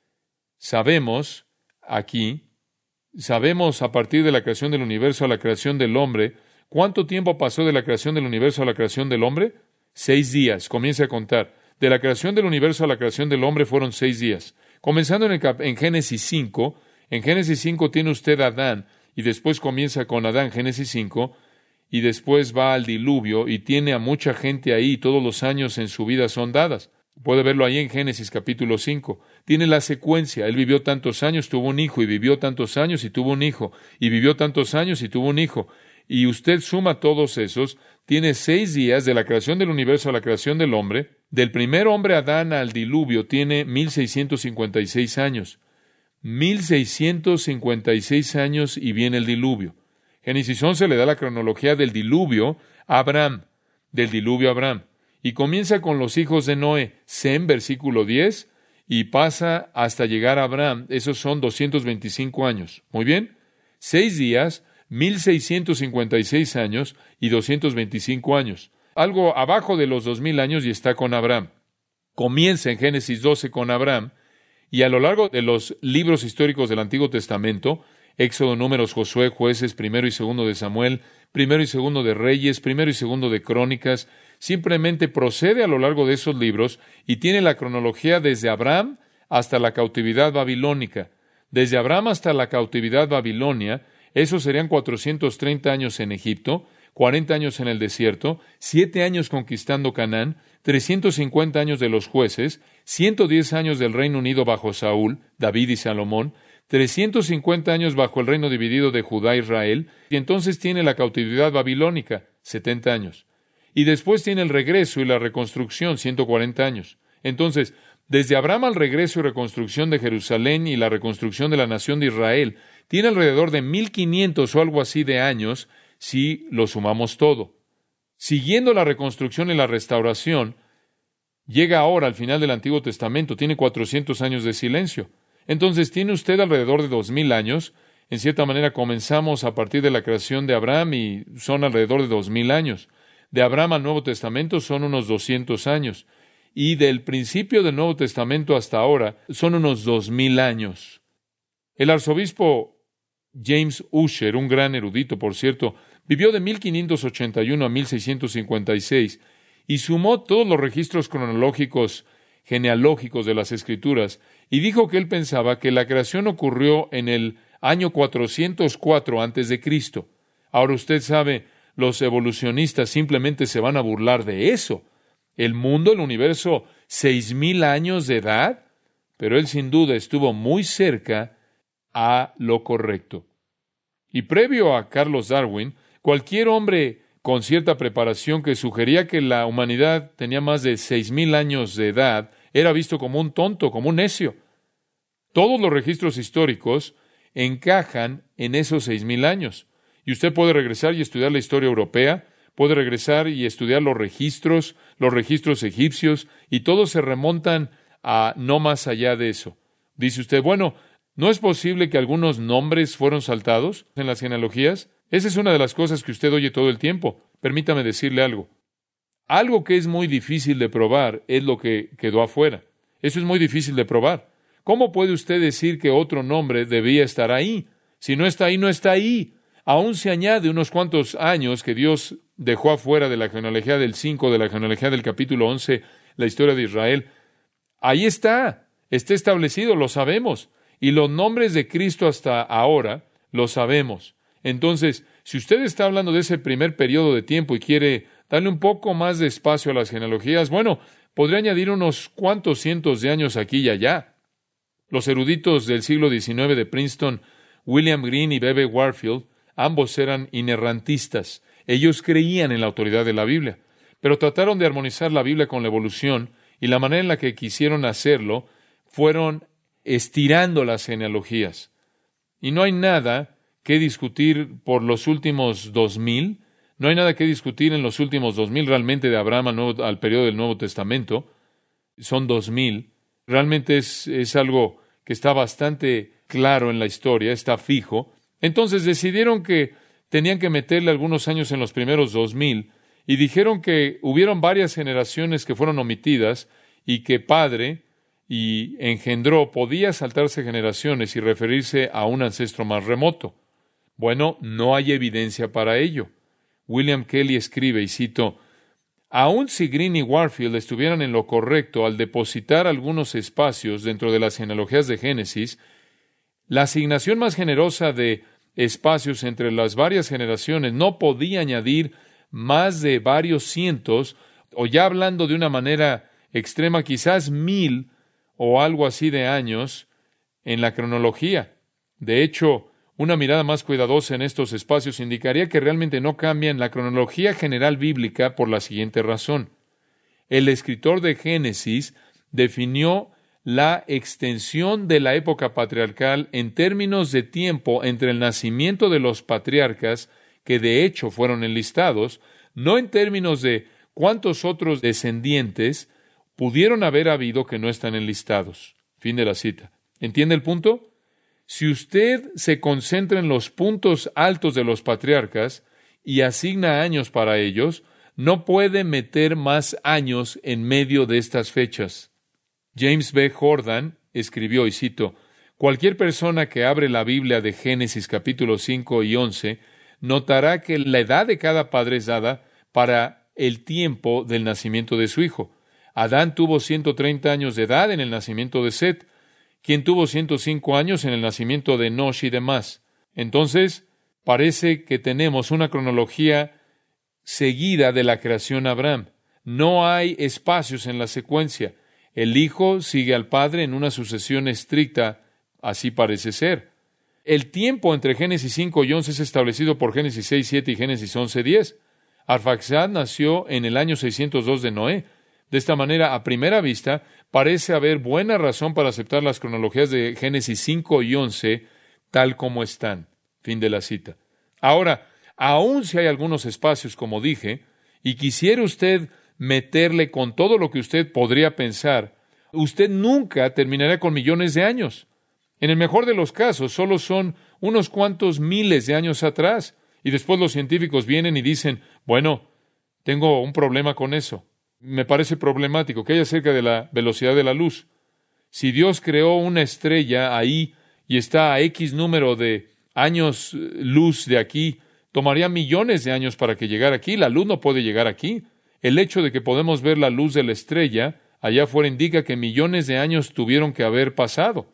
Sabemos aquí, sabemos a partir de la creación del universo a la creación del hombre, ¿cuánto tiempo pasó de la creación del universo a la creación del hombre? Seis días. Comience a contar. De la creación del universo a la creación del hombre fueron seis días. Comenzando en, el cap- en Génesis cinco, en Génesis cinco tiene usted a Adán, y después comienza con Adán, Génesis cinco, y después va al diluvio, y tiene a mucha gente ahí, todos los años en su vida son dadas. Puede verlo ahí en Génesis capítulo cinco. Tiene la secuencia. Él vivió tantos años, tuvo un hijo, y vivió tantos años, y tuvo un hijo, y vivió tantos años, y tuvo un hijo. Y usted suma todos esos, tiene seis días de la creación del universo a la creación del hombre. Del primer hombre Adán al diluvio tiene mil seiscientos cincuenta y seis años. mil seiscientos cincuenta y seis años y viene el diluvio. Génesis once le da la cronología del diluvio a Abraham, del diluvio a Abraham. Y comienza con los hijos de Noé, Sem, versículo diez, y pasa hasta llegar a Abraham. Esos son doscientos veinticinco años. Muy bien. Seis días, mil seiscientos cincuenta y seis años y doscientos veinticinco años. Algo abajo de los dos mil años y está con Abraham. Comienza en Génesis doce con Abraham, y a lo largo de los libros históricos del Antiguo Testamento, Éxodo, Números, Josué, Jueces, Primero y Segundo de Samuel, Primero y Segundo de Reyes, Primero y Segundo de Crónicas, simplemente procede a lo largo de esos libros y tiene la cronología desde Abraham hasta la cautividad babilónica. Desde Abraham hasta la cautividad babilonia, esos serían cuatrocientos treinta años en Egipto, cuarenta años en el desierto, siete años conquistando Canaán, trescientos cincuenta años de los jueces, ciento diez años del Reino Unido bajo Saúl, David y Salomón, trescientos cincuenta años bajo el reino dividido de Judá e Israel, y entonces tiene la cautividad babilónica, setenta años. Y después tiene el regreso y la reconstrucción, ciento cuarenta años. Entonces, desde Abraham al regreso y reconstrucción de Jerusalén y la reconstrucción de la nación de Israel, tiene alrededor de mil quinientos o algo así de años, si lo sumamos todo. Siguiendo la reconstrucción y la restauración, llega ahora al final del Antiguo Testamento, tiene cuatrocientos años de silencio. Entonces tiene usted alrededor de dos mil años. En cierta manera comenzamos a partir de la creación de Abraham y son alrededor de dos mil años. De Abraham al Nuevo Testamento son unos doscientos años. Y del principio del Nuevo Testamento hasta ahora son unos dos mil años. El arzobispo James Ussher, un gran erudito, por cierto, vivió de mil quinientos ochenta y uno a mil seiscientos cincuenta y seis y sumó todos los registros cronológicos genealógicos de las Escrituras y dijo que él pensaba que la creación ocurrió en el año cuatrocientos cuatro antes de Cristo. Ahora usted sabe, los evolucionistas simplemente se van a burlar de eso. El mundo, el universo, seis mil años de edad, pero él sin duda estuvo muy cerca a lo correcto. Y previo a Carlos Darwin, cualquier hombre con cierta preparación que sugería que la humanidad tenía más de seis mil años de edad era visto como un tonto, como un necio. Todos los registros históricos encajan en esos seis mil años. Y usted puede regresar y estudiar la historia europea, puede regresar y estudiar los registros, los registros egipcios, y todos se remontan a no más allá de eso. Dice usted, bueno, ¿no es posible que algunos nombres fueron saltados en las genealogías? Esa es una de las cosas que usted oye todo el tiempo. Permítame decirle algo. Algo que es muy difícil de probar es lo que quedó afuera. Eso es muy difícil de probar. ¿Cómo puede usted decir que otro nombre debía estar ahí? Si no está ahí, no está ahí. Aún se añade unos cuantos años que Dios dejó afuera de la genealogía del cinco, de la genealogía del capítulo once, la historia de Israel. Ahí está. Está establecido, lo sabemos. Y los nombres de Cristo hasta ahora, lo sabemos. Entonces, si usted está hablando de ese primer periodo de tiempo y quiere darle un poco más de espacio a las genealogías, bueno, podría añadir unos cuantos cientos de años aquí y allá. Los eruditos del siglo diecinueve de Princeton, William Green y Bebe Warfield, ambos eran inerrantistas. Ellos creían en la autoridad de la Biblia, pero trataron de armonizar la Biblia con la evolución, y la manera en la que quisieron hacerlo fueron estirando las genealogías. Y no hay nada que discutir por los últimos dos mil, no hay nada que discutir en los últimos dos mil realmente de Abraham al, nuevo, al periodo del Nuevo Testamento. Son dos mil. Realmente es, es algo que está bastante claro en la historia, está fijo. Entonces decidieron que tenían que meterle algunos años en los primeros dos mil y dijeron que hubieron varias generaciones que fueron omitidas y que padre y engendró podía saltarse generaciones y referirse a un ancestro más remoto. Bueno, no hay evidencia para ello. William Kelly escribe, y cito, aun si Green y Warfield estuvieran en lo correcto al depositar algunos espacios dentro de las genealogías de Génesis, la asignación más generosa de espacios entre las varias generaciones no podía añadir más de varios cientos, o ya hablando de una manera extrema, quizás mil o algo así de años en la cronología. De hecho, una mirada más cuidadosa en estos espacios indicaría que realmente no cambian la cronología general bíblica por la siguiente razón. El escritor de Génesis definió la extensión de la época patriarcal en términos de tiempo entre el nacimiento de los patriarcas, que de hecho fueron enlistados, no en términos de cuántos otros descendientes pudieron haber habido que no están enlistados. Fin de la cita. ¿Entiende el punto? Si usted se concentra en los puntos altos de los patriarcas y asigna años para ellos, no puede meter más años en medio de estas fechas. James B. Jordan escribió, y cito, cualquier persona que abre la Biblia de Génesis capítulo cinco y once notará que la edad de cada padre es dada para el tiempo del nacimiento de su hijo. Adán tuvo ciento treinta años de edad en el nacimiento de Set, quien tuvo ciento cinco años en el nacimiento de Enosh y demás. Entonces, parece que tenemos una cronología seguida de la creación de Abraham. No hay espacios en la secuencia. El hijo sigue al padre en una sucesión estricta, así parece ser. El tiempo entre Génesis cinco y once es establecido por Génesis seis, siete y Génesis once, diez. Arfaxad nació en el año seiscientos dos de Noé. De esta manera, a primera vista, parece haber buena razón para aceptar las cronologías de Génesis cinco y once tal como están. Fin de la cita. Ahora, aun si hay algunos espacios, como dije, y quisiera usted meterle con todo lo que usted podría pensar, usted nunca terminará con millones de años. En el mejor de los casos, solo son unos cuantos miles de años atrás. Y después los científicos vienen y dicen, bueno, tengo un problema con eso. Me parece problemático. ¿Qué hay acerca de la velocidad de la luz? Si Dios creó una estrella ahí y está a X número de años luz de aquí, tomaría millones de años para que llegara aquí. La luz no puede llegar aquí. El hecho de que podemos ver la luz de la estrella allá afuera indica que millones de años tuvieron que haber pasado.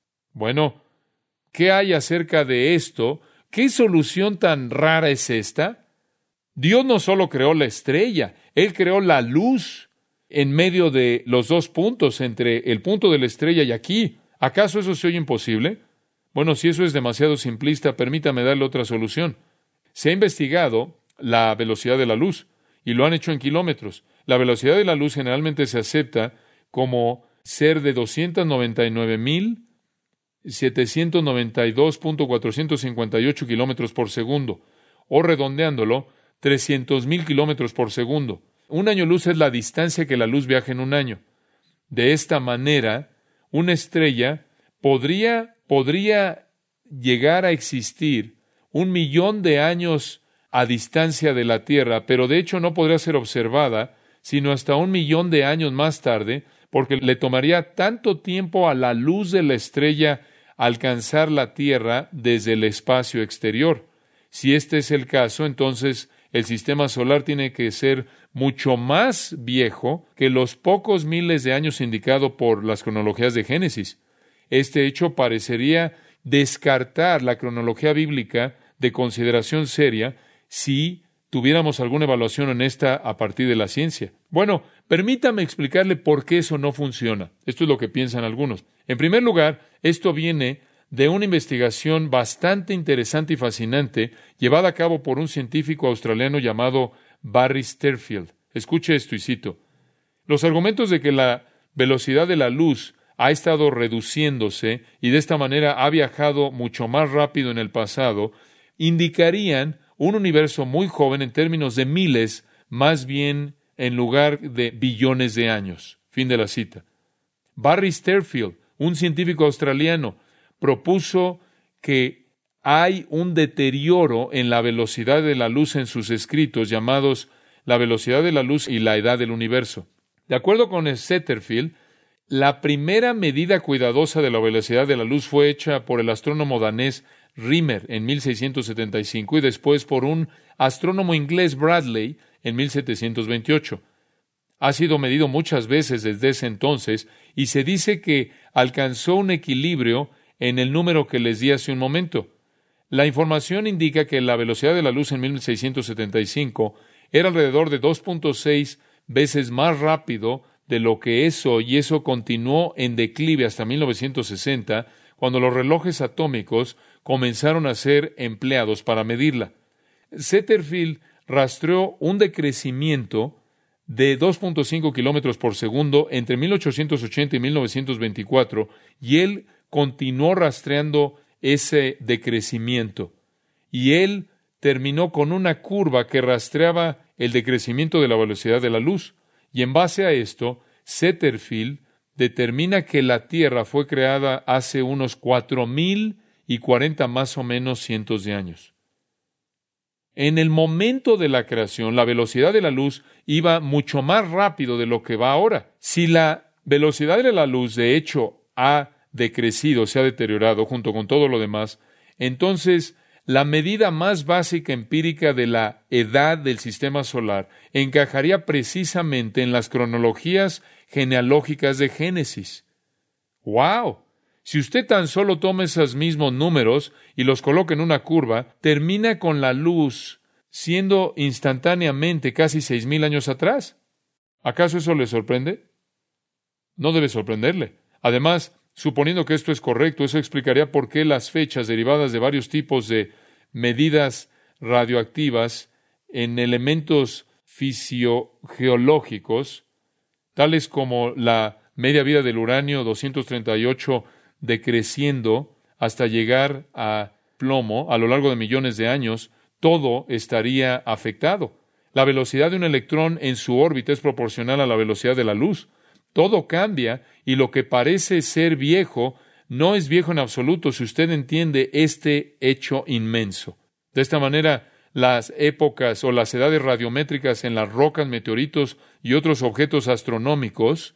Bueno, ¿qué hay acerca de esto? ¿Qué solución tan rara es esta? Dios no solo creó la estrella, Él creó la luz en medio de los dos puntos, entre el punto de la estrella y aquí. ¿Acaso eso se oye imposible? Bueno, si eso es demasiado simplista, permítame darle otra solución. Se ha investigado la velocidad de la luz y lo han hecho en kilómetros. La velocidad de la luz generalmente se acepta como ser de doscientos noventa y nueve mil setecientos noventa y dos punto cuatrocientos cincuenta y ocho kilómetros por segundo, o redondeándolo, trescientos mil kilómetros por segundo. Un año luz es la distancia que la luz viaja en un año. De esta manera, una estrella podría, podría llegar a existir un millón de años a distancia de la Tierra, pero de hecho no podría ser observada sino hasta un millón de años más tarde, porque le tomaría tanto tiempo a la luz de la estrella alcanzar la Tierra desde el espacio exterior. Si este es el caso, entonces el sistema solar tiene que ser mucho más viejo que los pocos miles de años indicados por las cronologías de Génesis. Este hecho parecería descartar la cronología bíblica de consideración seria si tuviéramos alguna evaluación en esta a partir de la ciencia. Bueno, permítame explicarle por qué eso no funciona. Esto es lo que piensan algunos. En primer lugar, esto viene de una investigación bastante interesante y fascinante llevada a cabo por un científico australiano llamado Barry Sterfield. Escuche esto y cito. Los argumentos de que la velocidad de la luz ha estado reduciéndose y de esta manera ha viajado mucho más rápido en el pasado indicarían un universo muy joven en términos de miles, más bien en lugar de billones de años. Fin de la cita. Barry Sterfield, un científico australiano, propuso que hay un deterioro en la velocidad de la luz en sus escritos llamados La velocidad de la luz y la edad del universo. De acuerdo con Setterfield, la primera medida cuidadosa de la velocidad de la luz fue hecha por el astrónomo danés Riemer en mil seiscientos setenta y cinco y después por un astrónomo inglés Bradley en mil setecientos veintiocho. Ha sido medido muchas veces desde ese entonces y se dice que alcanzó un equilibrio en el número que les di hace un momento. La información indica que la velocidad de la luz en mil seiscientos setenta y cinco era alrededor de dos punto seis veces más rápido de lo que es hoy, y eso continuó en declive hasta mil novecientos sesenta, cuando los relojes atómicos comenzaron a ser empleados para medirla. Setterfield rastreó un decrecimiento de dos punto cinco kilómetros por segundo entre mil ochocientos ochenta y mil novecientos veinticuatro, y él continuó rastreando ese decrecimiento. Y él terminó con una curva que rastreaba el decrecimiento de la velocidad de la luz. Y en base a esto, Setterfield determina que la Tierra fue creada hace unos cuatro mil y cuarenta más o menos cientos de años. En el momento de la creación, la velocidad de la luz iba mucho más rápido de lo que va ahora. Si la velocidad de la luz, de hecho, ha decrecido, se ha deteriorado junto con todo lo demás, entonces la medida más básica empírica de la edad del sistema solar encajaría precisamente en las cronologías genealógicas de Génesis. ¡Wow! Si usted tan solo toma esos mismos números y los coloca en una curva, termina con la luz siendo instantáneamente casi seis mil años atrás. ¿Acaso eso le sorprende? No debe sorprenderle. Además, suponiendo que esto es correcto, eso explicaría por qué las fechas derivadas de varios tipos de medidas radioactivas en elementos fisiogeológicos, tales como la media vida del uranio doscientos treinta y ocho decreciendo hasta llegar a plomo a lo largo de millones de años, todo estaría afectado. La velocidad de un electrón en su órbita es proporcional a la velocidad de la luz. Todo cambia y lo que parece ser viejo no es viejo en absoluto si usted entiende este hecho inmenso. De esta manera, las épocas o las edades radiométricas en las rocas, meteoritos y otros objetos astronómicos,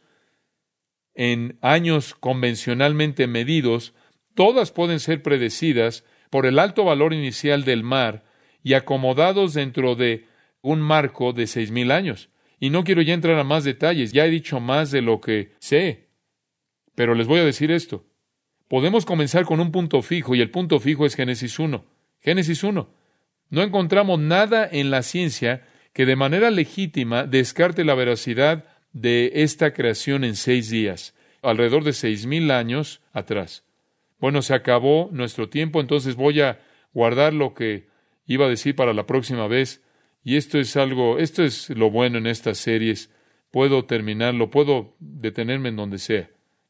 en años convencionalmente medidos, todas pueden ser predecidas por el alto valor inicial del mar y acomodados dentro de un marco de seis mil años. Y no quiero ya entrar a más detalles, ya he dicho más de lo que sé, pero les voy a decir esto. Podemos comenzar con un punto fijo, y el punto fijo es Génesis uno. Génesis uno. No encontramos nada en la ciencia que de manera legítima descarte la veracidad de esta creación en seis días, alrededor de seis mil años atrás. Bueno, se acabó nuestro tiempo, entonces voy a guardar lo que iba a decir para la próxima vez. Y esto es algo, esto es lo bueno en estas series. Puedo terminarlo, puedo detenerme en donde sea.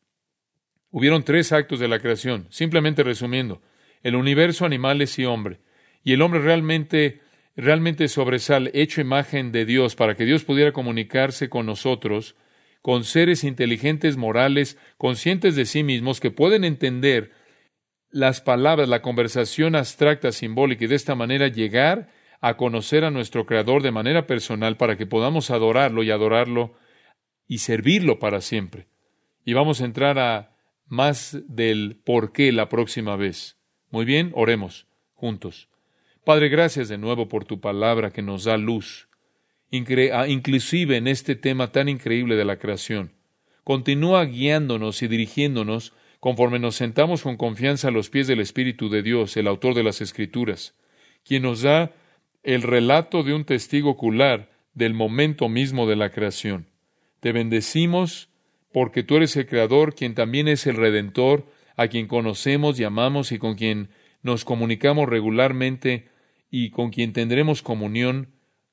Hubieron tres actos de la creación, simplemente resumiendo: el universo, animales y hombre. Y el hombre realmente, realmente sobresale, hecho imagen de Dios, para que Dios pudiera comunicarse con nosotros, con seres inteligentes, morales, conscientes de sí mismos, que pueden entender las palabras, la conversación abstracta, simbólica, y de esta manera llegar a conocer a nuestro Creador de manera personal para que podamos adorarlo y adorarlo y servirlo para siempre. Y vamos a entrar a más del por qué la próxima vez. Muy bien, oremos juntos. Padre, gracias de nuevo por tu palabra que nos da luz, Incre- inclusive en este tema tan increíble de la creación. Continúa guiándonos y dirigiéndonos conforme nos sentamos con confianza a los pies del Espíritu de Dios, el autor de las Escrituras, quien nos da el relato de un testigo ocular del momento mismo de la creación. Te bendecimos porque tú eres el Creador, quien también es el Redentor, a quien conocemos y amamos y con quien nos comunicamos regularmente y con quien tendremos comunión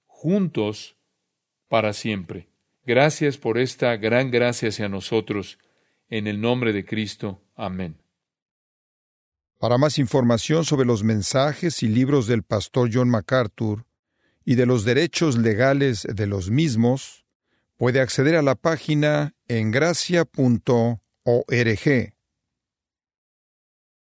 juntos para siempre. Gracias por esta gran gracia hacia nosotros. En el nombre de Cristo. Amén. Para más información sobre los mensajes y libros del pastor John MacArthur y de los derechos legales de los mismos, puede acceder a la página en gracia punto org.